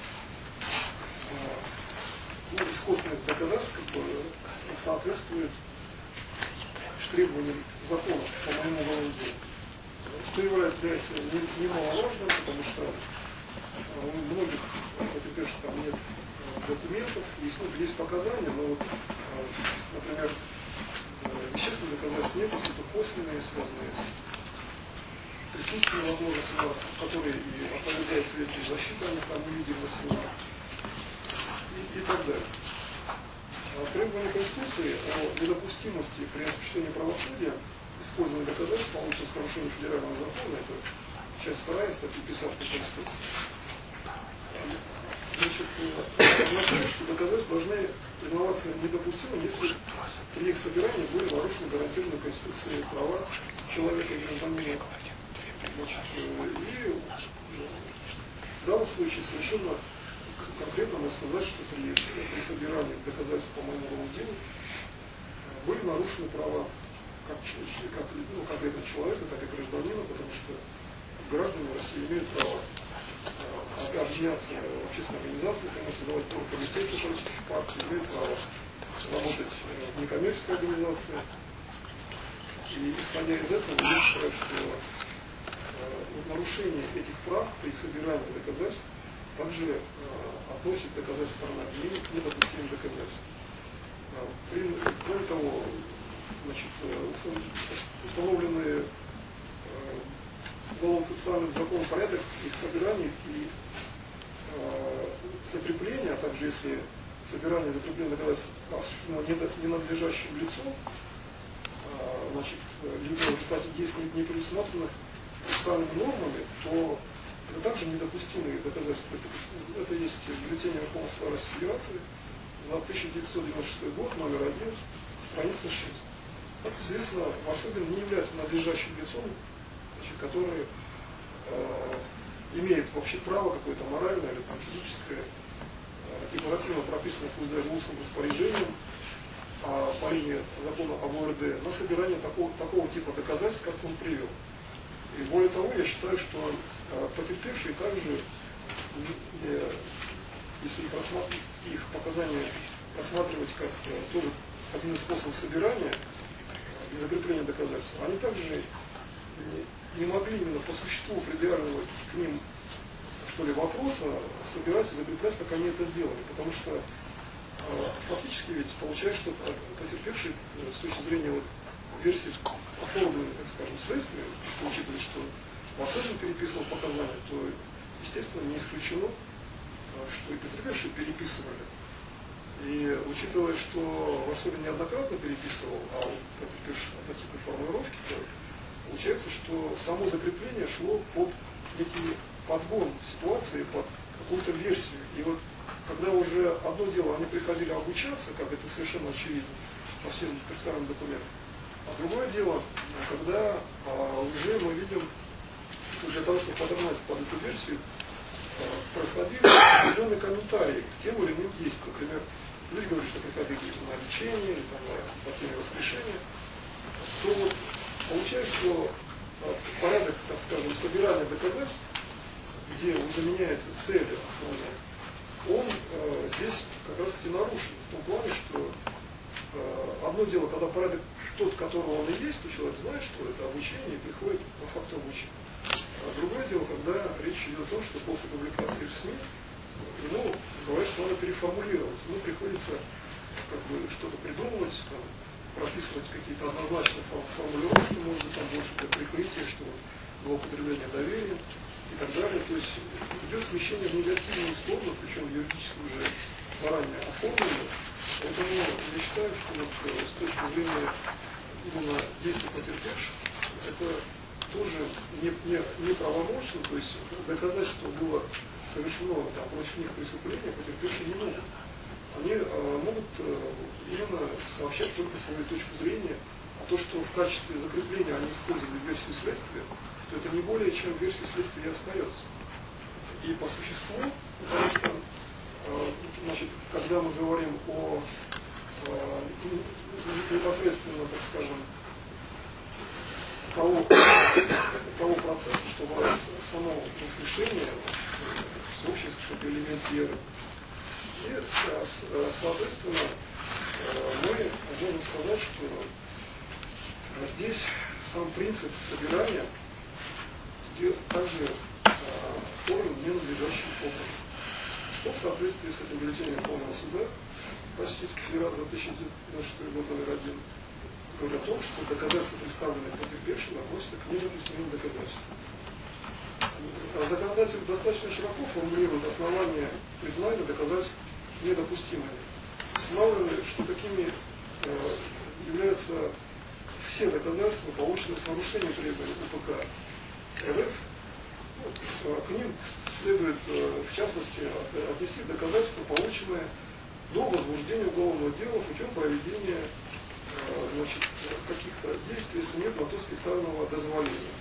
ну, из косвенных доказательств которые соответствует требованиям закона по моему уголовному делу. Что является немаловажным, потому что у многих, теперь что там нет документов, есть, ну, есть показания, но вот, например, вещественных доказательств нет, если это косвенные, связанные с присутствием, возможно, семинаров, которые и опровергают свидетелей защиты, они там не видели на семинарах, и, и так далее. Требования Конституции о недопустимости при осуществлении правосудия использования доказательств, полученных с нарушением федерального закона, это часть вторая статьи пятьдесят Конституции. Значит, означает, что доказательства должны признаваться недопустимыми, если при их собирании были нарушены гарантированные Конституцией права человека и гражданина. Значит, и в данном случае совершенно конкретно можно сказать, что при, при собирании доказательств по моему уголовному делу были нарушены права как, как ну, конкретно человека, так и гражданина, потому что граждане России имеют право э, объединяться в общественной организации, создавать комитеты политических партий, имеют право работать в некоммерческой организации. И исходя из этого, я считаю, что э, нарушение этих прав при собирании доказательств также э, относит доказательства сторона обвинения к недопустимым доказательствам. Э, при, кроме того, значит, э, установленные уголовно-процессуальным законом порядок их собирания и э, закрепления, а также если собирание закрепления доказательств осуществлено ненадлежащим лицом, э, значит, либо в результате действий не предусмотренных процессуальными нормами, то это также недопустимые доказательства. Это, это есть бюллетень Верховного суда Российской Федерации за тысяча девятьсот девяносто шестой год, номер один, страница шесть. Как известно, Варсобин не является надлежащим лицом, значит, который э, имеет вообще право какое-то моральное или там, физическое, э, декларативно прописанное, пусть даже устным распоряжением а, по линии закона об о эр дэ на собирание такого, такого типа доказательств, как он привел. И более того, я считаю, что э, потерпевшие также, э, если их, их показания рассматривать как э, тоже один из способов собирания и закрепления доказательств, они также не, не могли именно по существу предъявленного к ним что ли вопроса собирать и закреплять, как они это сделали. Потому что э, фактически ведь получается, что потерпевшие э, с точки зрения вот, версии оформленной, так скажем, следствия, учитывая, что Варсобин переписывал показания, то, естественно, не исключено, что и потерпевшие переписывали. И учитывая, что Варсобин неоднократно переписывал, а у потерпевших однотипной формулировки, то получается, что само закрепление шло под некий подгон ситуации, под какую-то версию. И вот когда уже одно дело, они приходили обучаться, как это совершенно очевидно, по всем процессуальным документам, а другое дело, когда а, уже мы видим, что для того, чтобы подогнать под эту версию, а, происходили определенные комментарии к тем или иным действиям. Например, люди говорят, что приходили на лечение, или там, по теме воскрешения. То вот, получается, что а, порядок, так скажем, собирания доказательств, где уже меняется цель основная, он а, здесь как раз таки нарушен. В том плане, что одно дело, когда порядок тот, которого он и есть, то человек знает, что это обучение, и приходит по факту обучения. А другое дело, когда речь идет о том, что после публикации в СМИ, ему говорят, что надо переформулировать. Ему приходится как бы что-то придумывать, там, прописывать какие-то однозначные формулировки, может быть, там больше для прикрытия, что злоупотребление доверием и так далее. То есть идет смещение в негативную сторону, причем юридически уже заранее оформлено. Поэтому я считаю, что вот, с точки зрения именно действий потерпевших, это тоже не, не, не правомочно, то есть доказать, что было совершено там, против них преступление, потерпевшие не могут. Они э, могут э, именно сообщать только свою точку зрения, а то, что в качестве закрепления они использовали версию следствия, то это не более чем версия следствия и остается. И по существу, потому что э, значит, когда мы говорим о э, непосредственно, так скажем, того, того процесса, что само воскрешение, всеобщий элемент веры. И, соответственно, мы можем сказать, что здесь сам принцип собирания также оформлен ненадлежащим образом. Что в соответствии с этим бюллетенем полного суда Российской Федерации за тысяча девятьсот девяносто шестой год номер один говорит о том, что доказательства, представленные потерпевшим, относятся к недопустимым доказательствам. Законодатель достаточно широко формулирует основания признания доказательств недопустимыми. Устанавливает, что такими э, являются все доказательства, полученные с нарушением требований УПК РФ. К ним следует, э, в частности, отнести доказательства, полученные до возбуждения уголовного дела путем проведения э, значит, каких-то действий, если нет на то специального дозволения.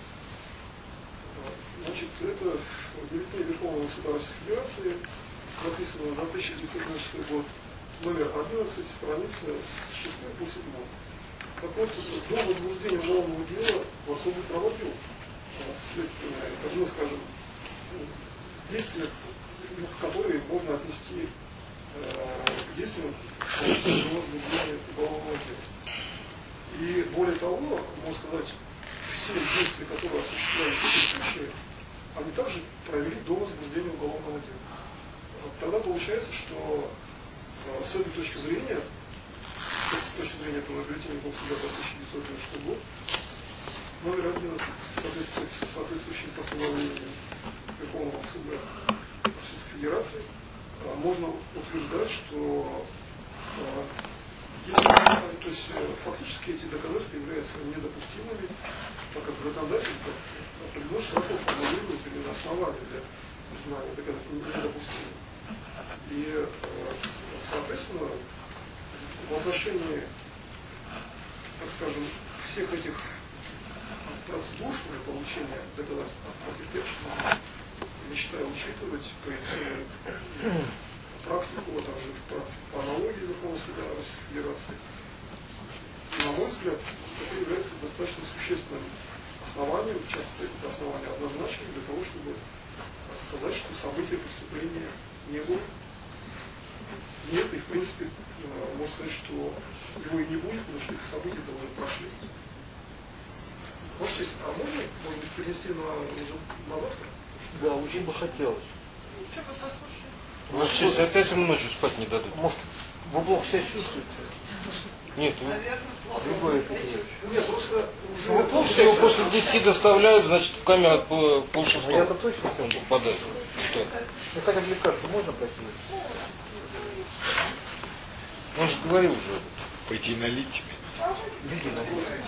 Значит, это в бюллетене Верховного суда Российской Федерации написано за тысяча девятьсот девяносто шестой год, номер одиннадцать, страница с шестой по седьмой. Так вот, до возбуждения уголовного дела особо проводил следственное, ну, скажем, действия, которые можно отнести э, к действиям полученного возбуждения уголовного дела. И более того, можно сказать, все действия, которые осуществляли потерпевшие, они также провели до возбуждения уголовного дела. Тогда получается, что э, с этой точки зрения, с точки зрения этого бюллетеня Госсуда за тысяча девятьсот девяносто шестой год, номер одиннадцать соответствует соответствующим постановлениям Верховного суда Российской Федерации, э, можно утверждать, что э, то есть э, фактически эти доказательства являются недопустимыми, так как законодатель определенно широко формулирует именно основания для признания доказательств недопустимыми. И, э, соответственно, в отношении, так скажем, всех этих процедур для получения доказательств от потерпевших, я считаю, учитывать практику, а также по аналогии Верховного суда Российской Федерации. И, на мой взгляд, это является достаточно существенным основанием, часто это основание однозначно, для того, чтобы сказать, что события преступления не было. Нет, и в принципе, можно сказать, что его и не будет, потому что их события уже прошли. Может, а можно, может быть, перенести на, уже на завтра? Да, очень бы хотелось. Ну, что, как послушаем? Может, сейчас опять ему ночью спать не дадут. Может, вы плохо себя чувствуете? Нет, наверное, Григорий Петрович. Нет, просто уже... Вы плохо себя его после десяти доставляют, значит, в камеру от пол, полшестого. Я-то точно всем попадаю. Ну, хотя бы лекарство можно пройти? Он же говорил уже. Пойти налить тебе. Беги на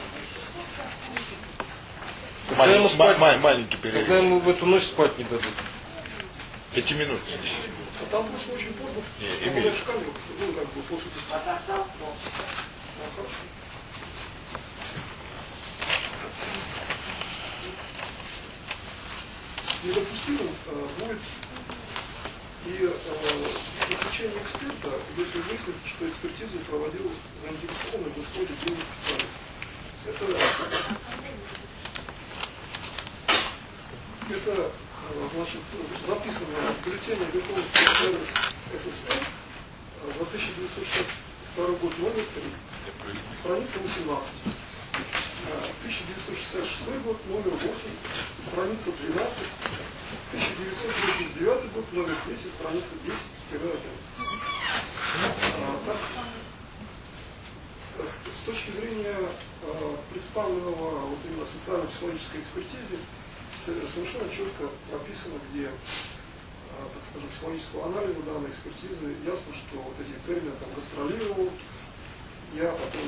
Когда ему Малень, спать, ма- маленький перерыв. когда ему в эту ночь спать не дадут. Пяти минут, не десять. А там просто очень поздно. Не, Эмиль. В камеру, ну, как бы, после десяти. а состав был. А, хорошо. Недопустимым э, будет и э, заключение эксперта, если выяснится, что экспертизу проводил заинтересованный в исходе денег специалист. Это, это э, значит, записано в бюллетене Верховного суда ФСР за тысяча девятьсот шестьдесят второй год, номер три, страница восемнадцать. тысяча девятьсот шестьдесят шестой год, номер восемь, страница двенадцать. тысяча девятьсот восемьдесят девятый год, номер десять, страница десять одиннадцать. С точки зрения э, представленного вот именно в социально-психологической экспертизе совершенно четко прописано, где, э, так скажем, психологического анализа данной экспертизы ясно, что вот эти термины там гастролировал, я потом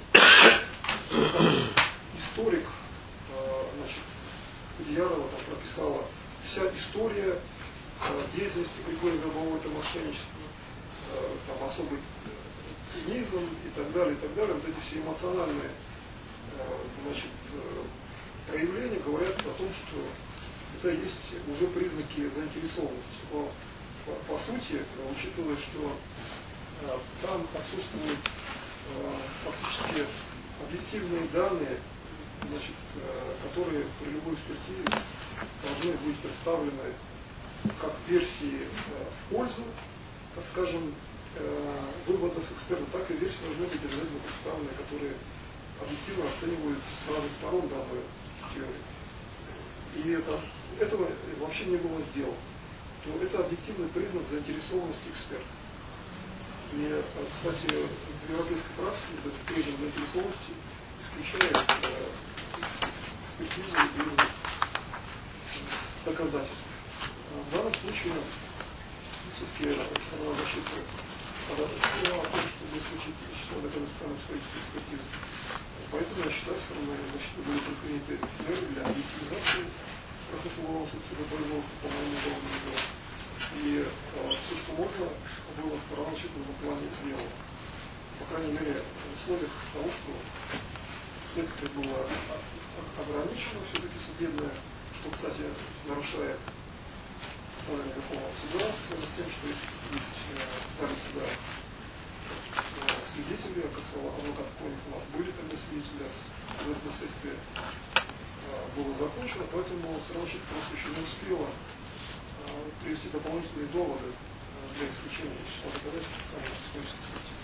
историк, э, значит, Кудеярова там прописала вся история э, деятельности Григория Гробовой, это мошенничество, э, там особый цинизм и так далее, и так далее. Вот эти все эмоциональные значит, проявления говорят о том, что это есть уже признаки заинтересованности. Но по, по сути, учитывая, что там отсутствуют фактически объективные данные, значит, которые при любой экспертизе должны быть представлены как версии в пользу, так скажем, выводов экспертов, так и версии должны быть обязательно представлены, которые объективно оценивают с разных сторон данную теорию. И это, этого вообще не было сделано. То это объективный признак заинтересованности эксперта. И, кстати, в европейской практике этот признак заинтересованности исключает э, экспертизу из доказательств. В данном случае все-таки сама защита сказала о том, чтобы исключить число доказательной психологической экспертизы. Поэтому я считаю, что на защиту были предприняты меры для объективизации процесса уголовного судопроизводства по моему уголовному делу. И э, все, что можно, было в правозащитном плане сделано. По крайней мере, в условиях того, что следствие было ограничено все-таки судебное, что, кстати, нарушает постановление Верховного суда, в связи с тем, что есть в зале суда свидетели, как сказал адвокат Коник, у нас были тогда свидетели, а это следствие было закончено, поэтому срочник просто еще не успела привести дополнительные доводы для исключения числа доказательств самой психологической экспертизы.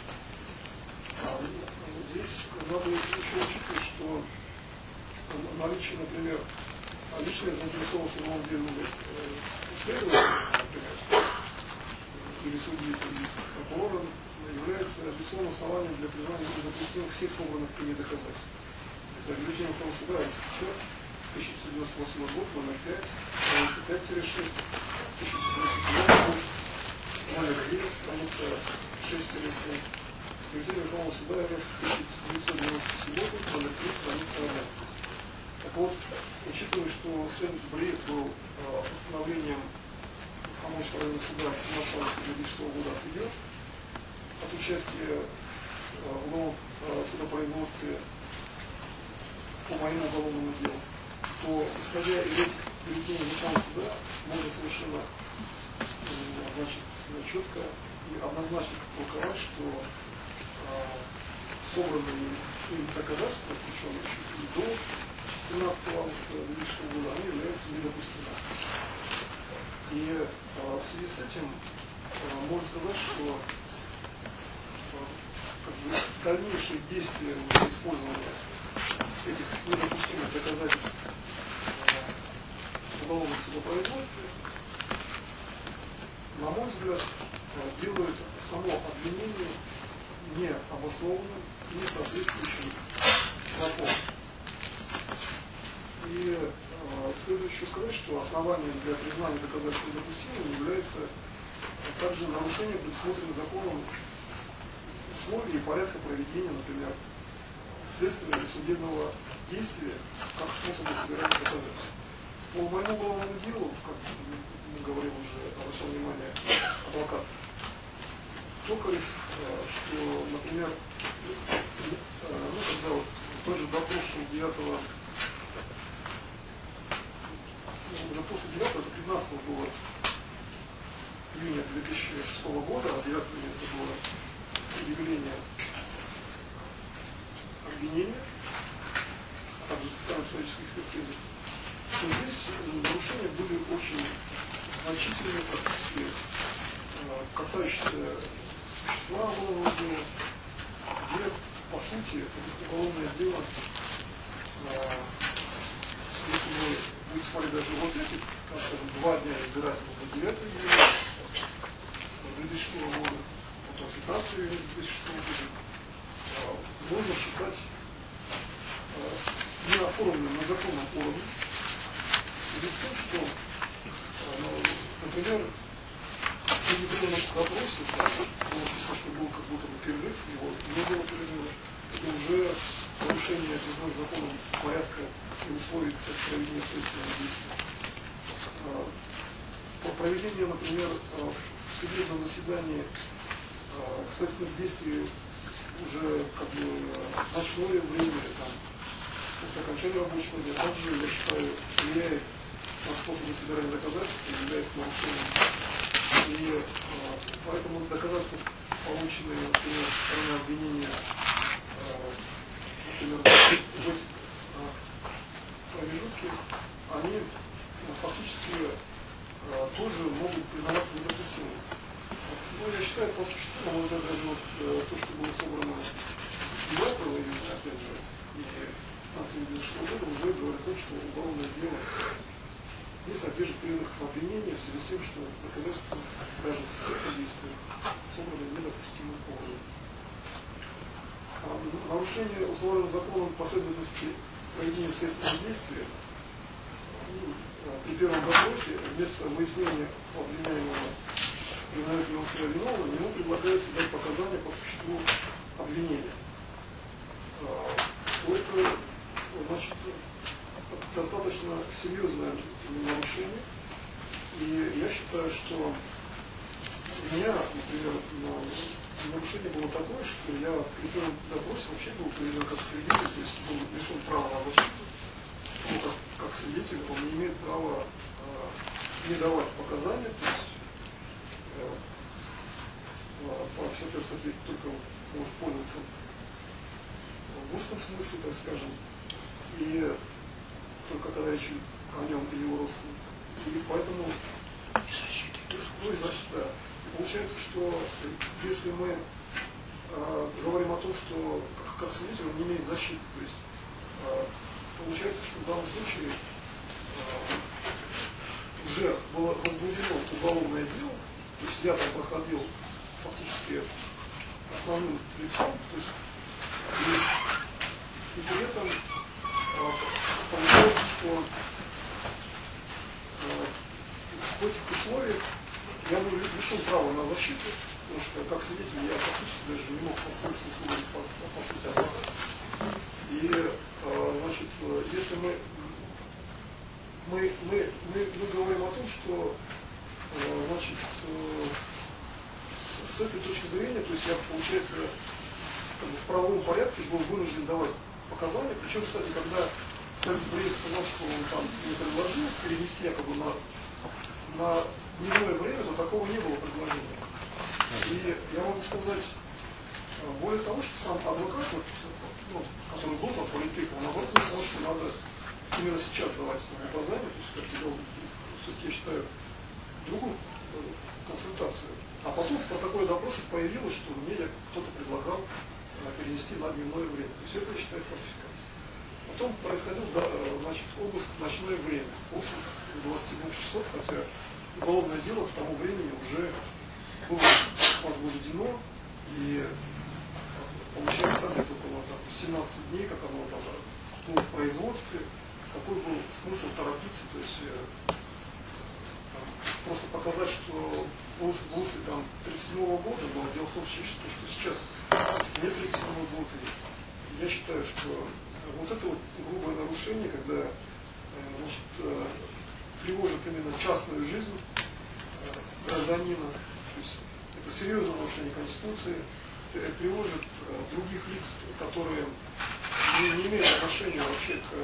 Здесь надо еще учитывать, что наличие, например, личная заинтересованность в новом деле исследования, например, или судьи, или прокурора, является безусловным основанием для признания недопустимых всех собранных при ней доказательств. Это решение Верховного суда тысяча девятьсот девяносто восьмой год, номер пять, страница пять шесть, тысяча девятьсот девяносто девятый год, номер девять, страница шесть семь. Решение Верховного суда тысяча девятьсот девяносто седьмой год, номер три, страница одиннадцать. Так вот, учитывая, что следует бред был э, постановлением Помочь районного суда семнадцатого августа две тысячи шестого года отведет от участия э, в новом э, судопроизводстве по моему уголовному делу, то, исходя из этих поведений Верховного суда, можно совершенно э, значит, четко и однозначно толковать, что э, собранные им доказательства, причем и до семнадцатого августа две тысячи шестого года, они являются недопустимыми. И э, в связи с этим э, можно сказать, что э, как бы, дальнейшие действия для использования этих недопустимых доказательств э, в уголовном судопроизводстве, на мой взгляд, э, делают само обвинение необоснованным и не соответствующим закону. И э, следует еще сказать, что основанием для признания доказательств недопустимым является также нарушение предусмотренных законом условий и порядка проведения, например, следственного или судебного действия как способа собирания доказательств. По моему уголовному делу, как мы говорим уже, обращал внимание адвокат Токарев, что, например, ну, когда вот тот же допрос девятого уже после девятого, это пятнадцатого было июня две тысячи шестого года, а девятого это было предъявление обвинения, а также социально-психологической экспертизы, то здесь нарушения были очень значительные, практически касающиеся существа уголовного дела, где, по сути, уголовное дело, э, если мы будем смотреть даже вот эти, так скажем, два дня избирательного до девятого июля две тысячи шестого года, потом пятнадцатого июля две тысячи шестого года, э, можно считать э, не оформленным на законном уровне, в связи с тем, что, э, ну, например, в определенном вопросе было написано, что был как будто бы перерыв, его не было перерыва, это уже нарушение одного законом порядка и условий проведения следственного действия. По проведению, например, в судебном заседании следственных действий уже как бы ночное время, там, после окончания рабочего дня, также, я считаю, влияет на способы собирания доказательств и является нарушением. И э, поэтому доказательства, полученные, например, со стороны обвинения, э, например, в этих э, промежутке, они э, фактически э, тоже могут признаваться недопустимыми. Но я считаю, по существу, на мой взгляд, даже вот, э, то, что было собрано девятого июня, опять же, и две тысячи шестого года, уже говорит о том, что уголовное дело не содержит признаков обвинения в связи с тем, что доказательства даже в следственном действии собраны недопустимым образом. А нарушение установленного законом последовательности проведения следственного действия ну, при первом допросе вместо выяснения обвиняемого признает ли он себя виновным, ему предлагается дать показания по существу обвинения. Это, значит, достаточно серьезное нарушение. И я считаю, что у меня, например, нарушение было такое, что я при первом допросе вообще был приведен как свидетель, то есть был лишен права на защиту. Ну, как, как свидетель он не имеет права э, не давать показания, то есть э, по пятьдесят пять статье только может пользоваться в узком смысле, так скажем, и только когда речь о нем или его родственниках. И поэтому, ну и защита. Получается, что если мы э, говорим о том, что как, как свидетель он не имеет защиты, то есть э, получается, что в данном случае э, уже было возбуждено уголовное дело, то есть я там проходил фактически основным лицом, то есть и, и при этом э, получается, что э, в этих условиях я был лишен права на защиту, потому что как свидетель я фактически даже не мог по смыслу служить по, по, по сути адвоката. И э, значит, если мы мы, мы, мы, мы говорим о том, что э, значит, э, с, с этой точки зрения, то есть я, получается, как бы в правовом порядке был вынужден давать показания, причем, кстати, когда Брейс сказал, что он там не предложил перенести якобы на, на дневное время, но такого не было предложения. И я могу сказать, более того, что сам адвокат, вот, ну, который был там политик, он об этом сказал, что надо именно сейчас давать показания, то есть как делал, все-таки я считаю, другую консультацию. А потом в протоколе допроса появилось, что мне кто-то предлагал перенести на дневное время. То есть это, я считаю, фальсификация. Потом происходил, да, значит, обыск в ночное время, после двадцати двух часов, хотя уголовное дело к тому времени уже было возбуждено, и получается там где-то около там, семнадцати дней, как оно там было в производстве, какой был смысл торопиться, то есть э, там, просто показать, что в русле там тридцать седьмого года, но дело в том, что, что сейчас не тридцать седьмой год, и я считаю, что вот это вот грубое нарушение, когда э, значит, э, тревожит именно частную жизнь э, гражданина, то есть это серьезное нарушение Конституции, э, тревожит э, других лиц, которые не, не имеют отношения вообще к,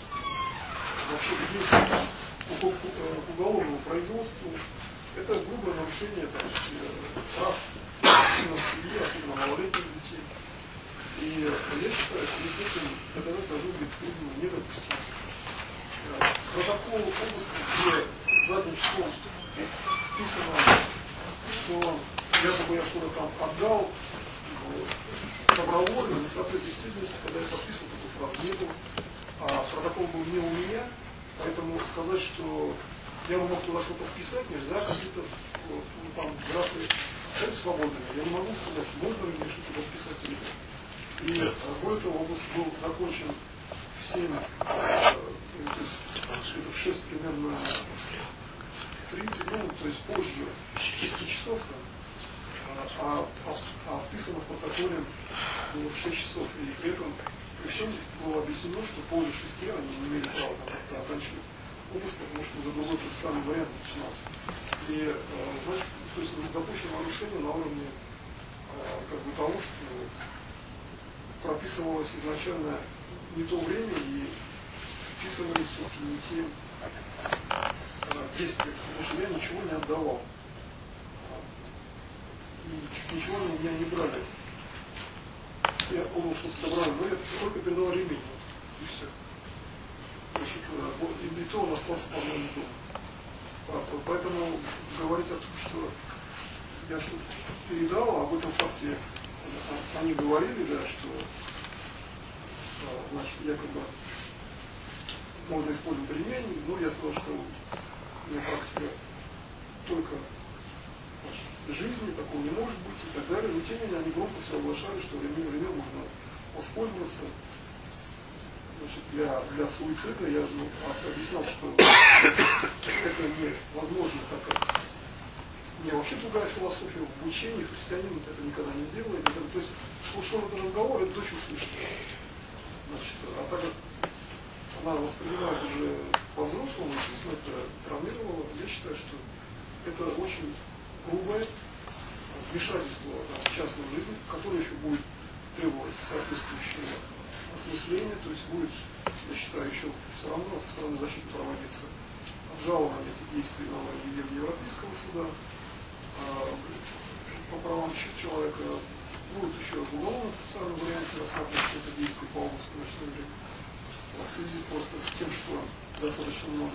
вообще к действию, к, к, к уголовному производству. Это грубое нарушение там, прав в семье, особенно малолетних детей. И я считаю, что с этим доказательства должны быть признаны недопустимым. Протокол обыска, где задним числом вписано, что якобы я что-то там отдал, добровольно, не соответствует действительности, когда я подписывал такую фразу, не был, а протокол был не у меня, поэтому сказать, что я мог туда что-то вписать, нельзя, какие-то ну, там графы остаются свободными, я не могу сказать, можно ли мне что-то вписать или нет. И более того, область был закончен в семь, э, то есть в шесть примерно тридцать, ну, то есть позже шести часов, там, а, а, а вписано в протоколе было в шесть часов, и при этом при всем было объяснено, что позже шести они не имели права там, оканчивать область, потому что уже другой процессуальный вариант начинался. И, э, значит, то есть допущено нарушение на уровне э, как бы того, что прописывалось изначально не то время и вписывались все-таки не те э, действия, потому что я ничего не отдавал. И ничего меня не брали. Я помнил, что собрали, но я только передал ремень. И все. Значит, и то он остался по моему дому. Поэтому говорить о том, что я что-то передал, а об этом факте они говорили, да, что значит, якобы можно использовать ремень, но я сказал, что у меня практика только значит, жизни, такого не может быть и так далее. Но тем не менее они громко все оглашали, что ремень ремень можно воспользоваться. Значит, для, для суицида я ну, объяснял, что это невозможно, так как у меня вообще другая философия в учении, христианин это никогда не сделает. Это, то есть, слушал этот разговор, это дочь услышит. Значит, а так как она воспринимает уже по-взрослому, естественно, это травмировало. Я считаю, что это очень грубое вмешательство да, в частную жизнь, которое еще будет требовать соответствующего осмысления, то есть будет, я считаю, еще все равно со стороны защиты проводиться обжалование этих действий на уровне Европейского суда а, по правам человека. Будет еще в уголовном процессуальном варианте рассматриваться это действие по области ночной времени. В связи просто с тем, что достаточно много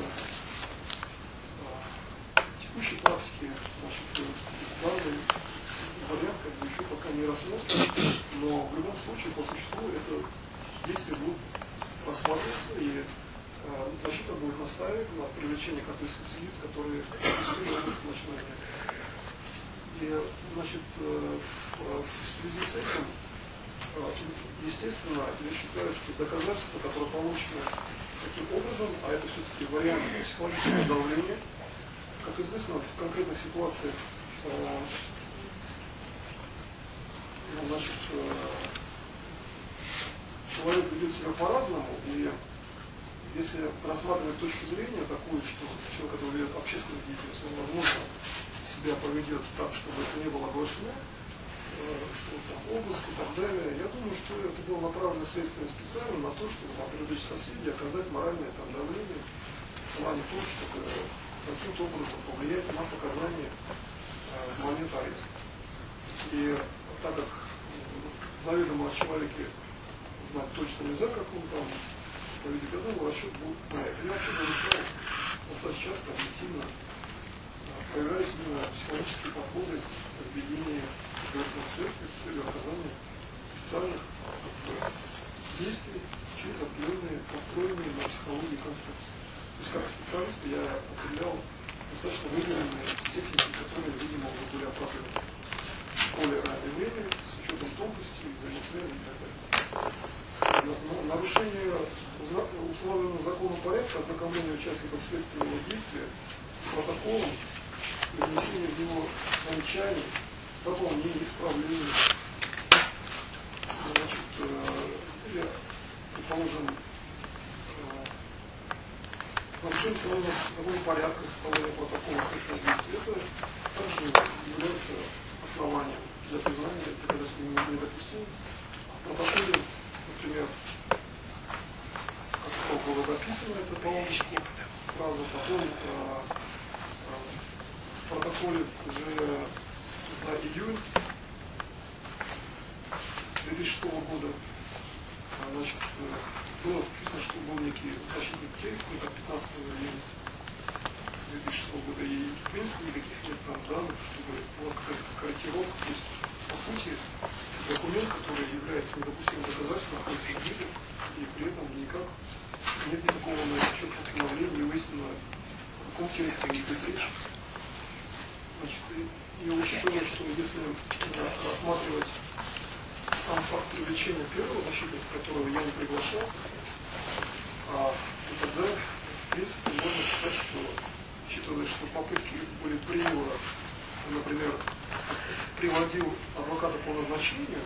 а, текущей практики, значит, данный вариант как бы еще пока не рассмотрен, но в любом случае по существу это действия будут рассматриваться, и э, защита будет настаивать на привлечении к ответственности лиц, которые допустили область ночной времени. И, значит, э, в, в связи с этим, э, естественно, я считаю, что доказательства, которые получены таким образом, а это все-таки вариант психологического давления, как известно, в конкретной ситуации, э, значит, э, человек ведет себя по-разному, и если рассматривать точку зрения такую, что человек, который ведет общественную деятельность, он, возможно, себя поведет так, чтобы это не было оглашено, что там обыск и так далее, я думаю, что это было направлено следствием специально на то, чтобы на предыдущих соседей оказать моральное там, давление в плане того, чтобы каким-то образом повлиять на показания в момент ареста. И так как заведомо о человеке знать точно нельзя, как он там поведет, я думаю, расчет будет на это. И вообще замечаю, достаточно часто объективно проявлялись именно психологические подходы к введению государственных следствий с целью оказания специальных действий через определенные построенные на психологии конструкции. То есть как специалист я определял достаточно выверенные техники, которые, видимо, уже были оправданы в более раннее время с учетом тонкостей, взаимосвязи и так далее. Но нарушение условленного законом порядка, ознакомление участников следственного действия с протоколом, внесение в него замечаний, дополнений, исправлений, значит, или, предположим, нарушение установленного законом порядка, составления протокола следственного действия, это также является основанием для признания доказательства недопустимым. В протоколе, например, как было записано, это по-ломочку фраза, потом э, в протоколе уже за июнь две тысячи шестого года значит, было написано, что был некий защитник техника пятнадцатого июня две тысячи шестого года, и в принципе никаких нет там данных, чтобы была какая-то корректировка находится в мире, и при этом никак нет никакого на этот счет постановления, не выяснено, о каком телехе идет речь. Значит, и, и учитывая, что если рассматривать сам факт привлечения первого защитника, которого я не приглашал, а, то тогда, в принципе, можно считать, что, учитывая, что попытки были приема, например, приводил адвоката по назначению,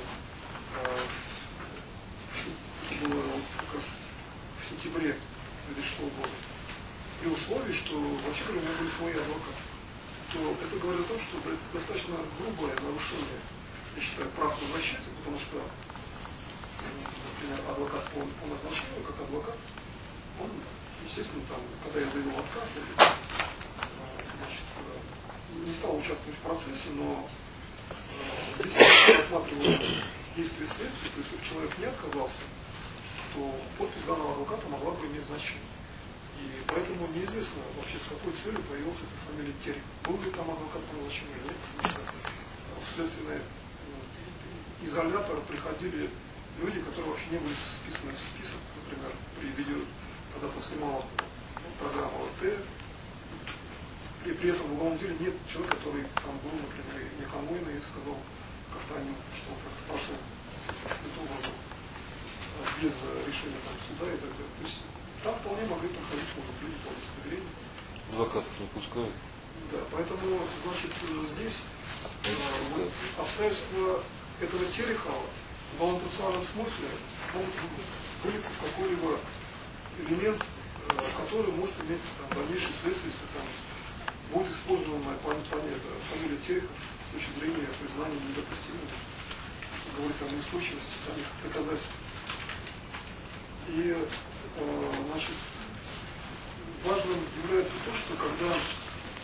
это было как раз в сентябре две тысячи шестого года, при условии, что вообще у меня были свои адвокаты, то это говорит о том, что это достаточно грубое нарушение, я считаю, прав на защиту, потому что, например, адвокат по, по назначению, как адвокат, он, естественно, там, когда я заявил отказ, значит, не стал участвовать в процессе, но э, здесь я рассматриваю действия следствия, то есть если человек не отказался, то подпись данного адвоката могла бы иметь значение. И поэтому неизвестно вообще, с какой целью появился эта фамилия Терек. Был ли там адвокат по назначению или нет, потому что в следственный изолятор приходили люди, которые вообще не были вписаны в список, например, при видео, когда поснимал программу ОРТ. При, при этом в уголовном деле нет человека, который там был, например, некомойный и сказал, как-то они, что он как-то пошел таким образом, без решения там, суда и так далее. То есть там вполне могли проходить, может, люди по удостоверению. Адвокатов не пускают. Да, поэтому, значит, здесь э, обстоятельства этого Терехова в уголовно-процессуальном смысле могут вылиться в какой-либо элемент, э, который может иметь там, дальнейшее следствие, если там будет использована фамилия Терехов с точки зрения признания недопустимым, что говорит о неустойчивости самих доказательств. И, э, значит, важным является то, что когда э,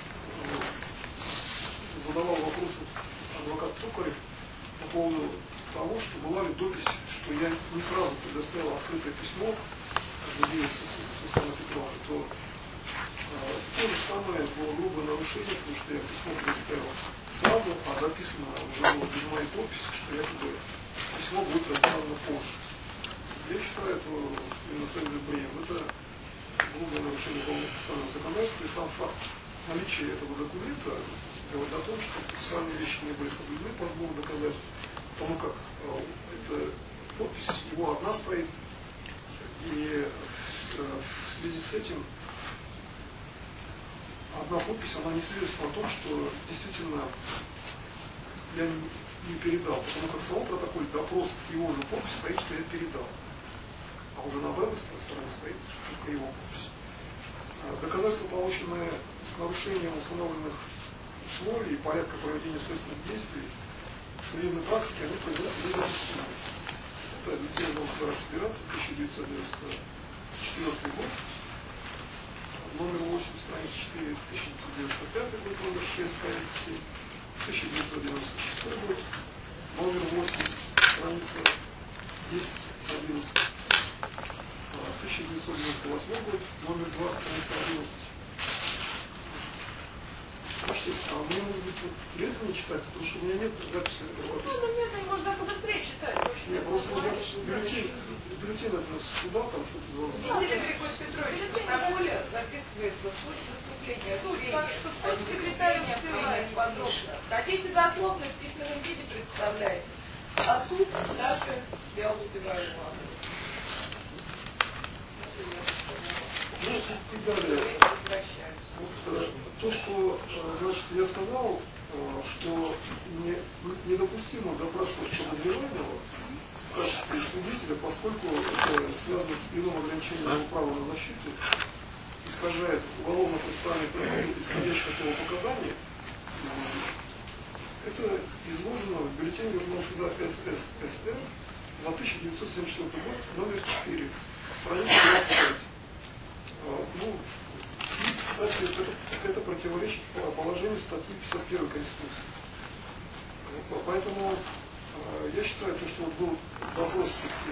задавал вопрос адвокат Токарев по поводу того, что была ли допись, что я не сразу предоставил открытое письмо Светлане Петровне, то э, то же самое было грубое нарушение, потому что я письмо предоставил сразу, а записано уже было без моей подписи, что якобы письмо будет разделано позже. Я считаю, это именно самое время. Это грубое нарушение уголовно-процессуального законодательства, и сам факт наличия этого документа говорит о том, что процессуальные вещи не были соблюдены по сбору доказательств, потому как э, эта подпись его одна стоит, и э, в связи с этим одна подпись, она не свидетельствует о том, что действительно я не, не передал, потому как в самом протоколе допрос с его же подписью стоит, что я передал. А уже на обратной стороне стоит только его подпись. Доказательства, полученные с нарушением установленных условий и порядка проведения следственных действий в судебной практике, они производятся недопустимыми. Это Литвинского государственного федерации, тысяча девятьсот девяносто четвёртый год, номер восемь, страница четыре, тысяча девятьсот девяносто пятый год, номер шесть, страница семь, тысяча девятьсот девяносто шестой год, номер восемь, страница десять, одиннадцать. тысяча девятьсот девяносто восьмой год, номер два, страница одиннадцать. Слушайте, а мне, может быть, вот медленно читать, потому что у меня нет записи. Ну, ну, медленно, можно побыстрее читать. Нет, просто у меня бюллетень, бюллетень это сюда, там что-то звало. Видели, Григорий Петрович, в протоколе записывается суть преступления, суть, так что суть секретарь не обвиняет подробно. Хотите дословно в письменном виде представлять, а суть даже я успеваю вам. Ну, и далее. Вот, то, что, значит, я сказал, что не, недопустимо допрашивать подозреваемого в качестве свидетеля, поскольку это связано с прямым ограничением его права на защиту, искажает уголовно-процессуальный приговор, исходящий от его показаний. Это изложено в бюллетене Верховного суда СССР за тысяча девятьсот семьдесят четвёртый год, номер четыре, страница двадцать пять. Ну, и, кстати, это, это противоречит положению статьи пятьдесят первой Конституции. Поэтому э, я считаю, то, что вот был вопрос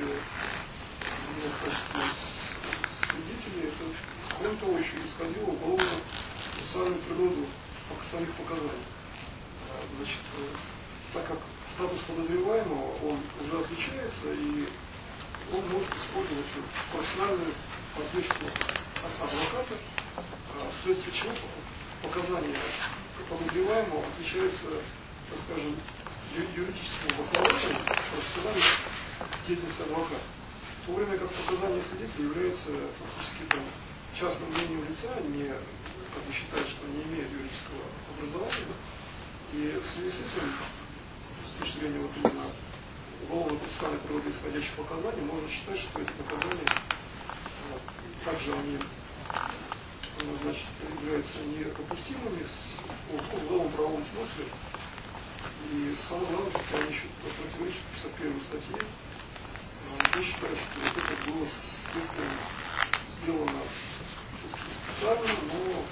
в качестве свидетелей, это, кроме того, еще исходило уголовно-процессуальную природу самих показаний. Значит, э, так как статус подозреваемого, он уже отличается, и он может использовать профессиональную поддержку от адвоката, вследствие чего показания подозреваемого отличаются, так скажем, юридическим основанием профессиональной деятельности адвоката. В то время как показания свидетелей являются фактически там, частным мнением лица, не, как бы считают, что не имеют юридического образования. И в связи с этим, с точки зрения вот именно уголовно-процессуальной природы исходящих показаний, можно считать, что эти показания вот, также они значит, являются недопустимыми в уголовном правовом смысле. И самое главное, что они еще противоречат пятьдесят первой статье. Я считаю, что вот это было следствием сделано специально, но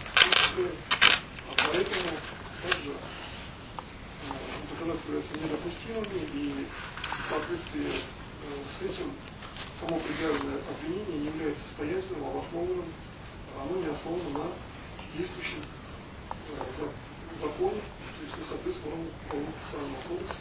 поэтому также доказательства являются недопустимыми, и в соответствии с этим само предъявленное обвинение не является состоятельным, обоснованным, оно не основано на действующем законе, то есть не соответствует уголовно-процессуального кодекса.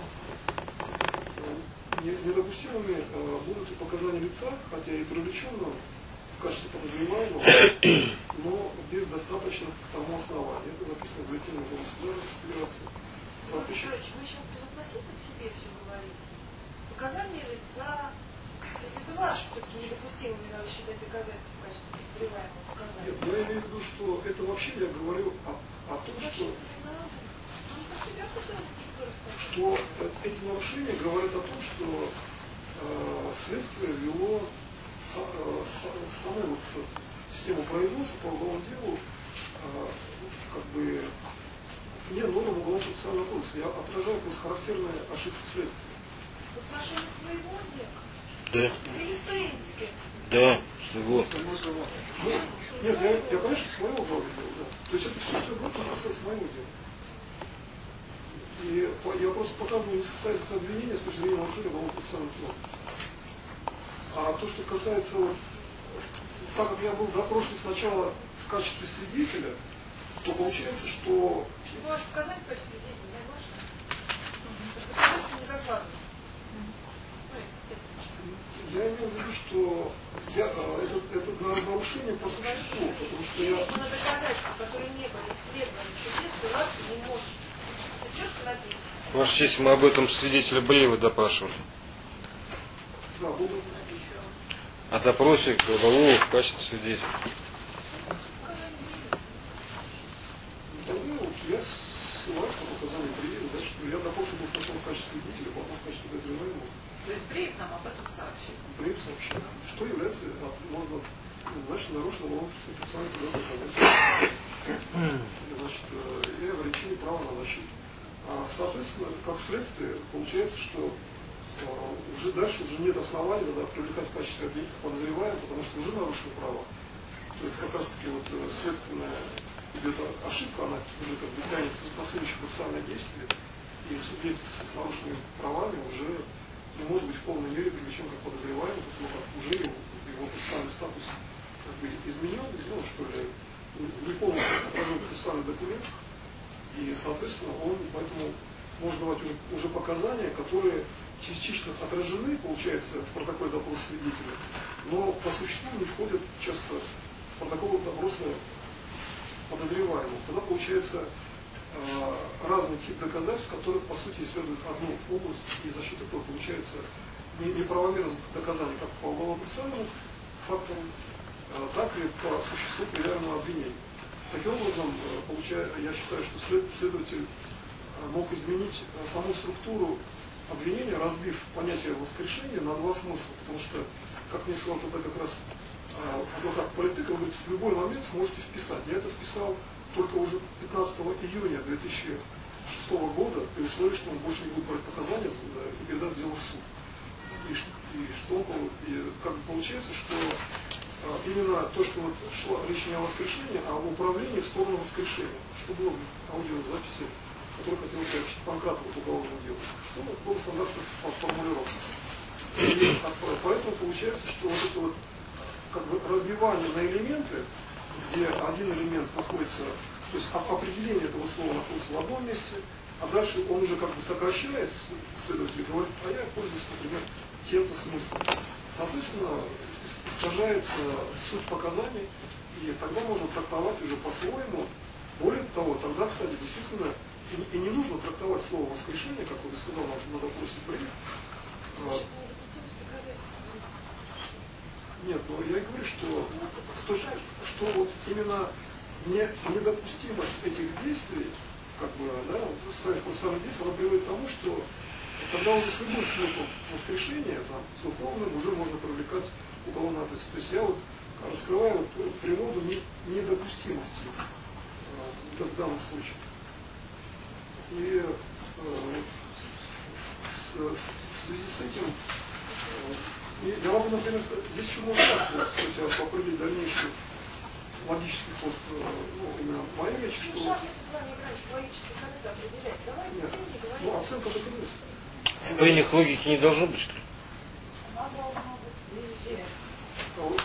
Недопустимыми э, будут и показания лица, хотя и привлеченного в качестве подозреваемого, но без достаточных к тому оснований. Это записано в бюллетене государственной федерации. Петрович, вы сейчас безотносительно к себе все говорите. Показания лица, это ваше все-таки недопустимыми надо считать доказательства в качестве подозреваемого показания. Нет, я имею в виду, что это вообще я говорю о, о том, что, что эти нарушения говорят о том, что э, следствие вело са, э, са, саму вот, систему производства по уголовному делу э, как бы вне норм уголовно-процессуального кодекса. Я отражаю просто характерные ошибки следствия. В отношении своего дела? Да. Или в принципе? Да, своего. Ну, нет, я, я, конечно, своего говорю, да. То есть это все, что будет, касается моего дела. И я просто показываю несостоятельность обвинения с точки зрения нарушения уголовно-процессуального права. А то, что касается, вот, так как я был допрошен сначала в качестве свидетеля, то получается, что... Что ваше показание в качестве свидетеля не ваше? Доказательства не закладывают. Я имею в виду, что я, это, это нарушение по существу, потому что я... На доказательства, которые не были исследованы в суде, ссылаться не можете. Тут четко написано. Ваша честь, мы об этом свидетеля Блеева допрашивали. Да, буду... О допросе Голового в качестве свидетеля. Ну, я ссылаюсь на показания Блеева, да, что я допрошен был сначала в качестве свидетеля, потом в качестве подозреваемого. То есть Блеев нам об этом сообщил. Блеев сообщил, что является, можно, значит, нарушено уголовно-процессуальное права. Значит, и ограничение права на защиту. А, соответственно, как следствие, получается, что уже дальше уже нет оснований надо привлекать в качестве подозреваемого, потому что уже нарушено право. То есть как раз таки вот следственная идет ошибка, она уже как бы тянется на следующее процессуальное действие, и субъект с нарушенными правами уже не может быть в полной мере привлечен как подозреваемый, потому как уже его, его процессуальный статус как бы изменен, изменен, что ли, не полностью отражен процессуальный документ, и, соответственно, он поэтому может давать уже, уже показания, которые частично отражены, получается, в протоколе допроса свидетеля, но по существу не входят часто в протокол допроса подозреваемого. Тогда получается э, разный тип доказательств, которые, по сути, исследуют одну область, и за счет этого получается неправомерность доказаний как по уголовно-процессуальному фактам, э, так и по существу предъявленного обвинения. Таким образом, э, получая, я считаю, что след, следователь э, мог изменить э, саму структуру обвинения, разбив понятие воскрешения на два смысла, потому что, как мне сказал тогда как раз адвокат политика, говорит, в любой момент сможете вписать. Я это вписал только уже пятнадцатого июня две тысячи шестого года, при условии, что он больше не будет брать показания и передаст дело в суд. И, и что и, как бы получается, что а, именно то, что вот шло речь не о воскрешении, а о управлении в сторону воскрешения, что было в аудиозаписи, который хотел сообщить Панкратову по уголовному делу, что был стандартной формулировкой. И поэтому получается, что вот это вот как бы разбивание на элементы, где один элемент находится, то есть определение этого слова находится в одном месте, а дальше он уже как бы сокращает, следователь говорит, а я пользуюсь, например, тем-то смыслом. соответственно, искажается суть показаний, и тогда можно трактовать уже по-своему. Более того, тогда, кстати, действительно, и, и не нужно трактовать слово воскрешение, как вы сказал на, на допросе при. Сейчас недопустимость доказательств. Нет, но я и говорю, что, что, что вот именно не, недопустимость этих действий, как бы, да, своих процессуальных действий, она приводит к тому, что когда уже с любым смыслом воскрешения, там, с духовным, уже можно привлекать уголовную ответственность. То есть я вот раскрываю вот природу не, недопустимости э, в данном случае. И э, с, в связи с этим э, я могу, например, здесь еще можно так, вот, кстати, определить дальнейший логический ход, э, ну, именно моей речи, Ну, что... шахматы с вами играешь, логически как это определять? Давайте Нет, не говорите. ну, оценка доказательств. По них логики не должно быть, что ли? Она должна быть везде. А вот,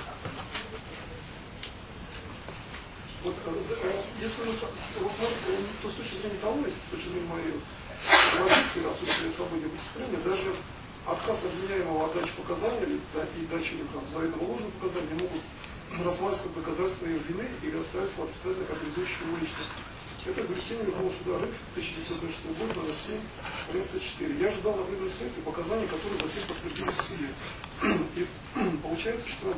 вот, э, если вы смотрите, то с точки зрения того, с точки зрения моей позиции, отсутствия свободы преступления, даже отказ обвиняемого от дачи показаний или, да, и дачи там, заведомо ложных показаний могут рассматриваться как доказательство ее вины или обстоятельства официально характеризующие его личность. Это бюллетень Верховного суда РФ тысяча девятьсот девяносто шестого года, номер семь, страница четыре. Я ожидал на предмет следствия показаний, которые затем подтвердили в суде. И получается, что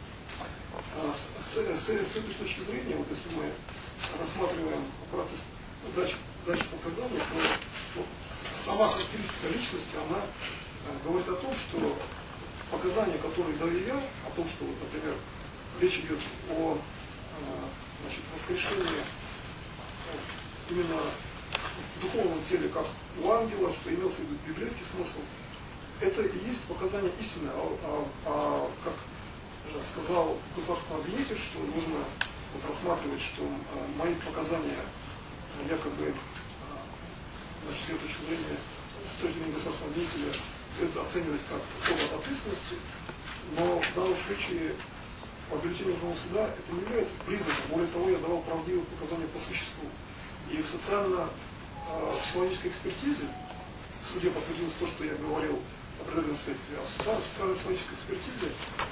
с, с, с, с этой точки зрения, вот если мы рассматриваем процесс дачи, дачи показаний, то вот, сама характеристика личности, она э, говорит о том, что показания, которые даю я, о том, что, вот, например, речь идет о э, значит, воскрешении именно в духовном теле, как у ангела, что имелся в виду библейский смысл, это и есть показание истины, а, а, а как сказал государственный обвинитель, что нужно вот рассматривать, что а, мои показания якобы, а, значит, с ее точки зрения, с точки зрения государственного обвинителя, это оценивать как повод ответственности, но в данном случае по бюллетеню Верховного суда это не является признаком. Более того, я давал правдивые показания по существу. И в социально-психологической экспертизе в суде подтвердилось то, что я говорил о определенном следствии, а в социально-психологической экспертизе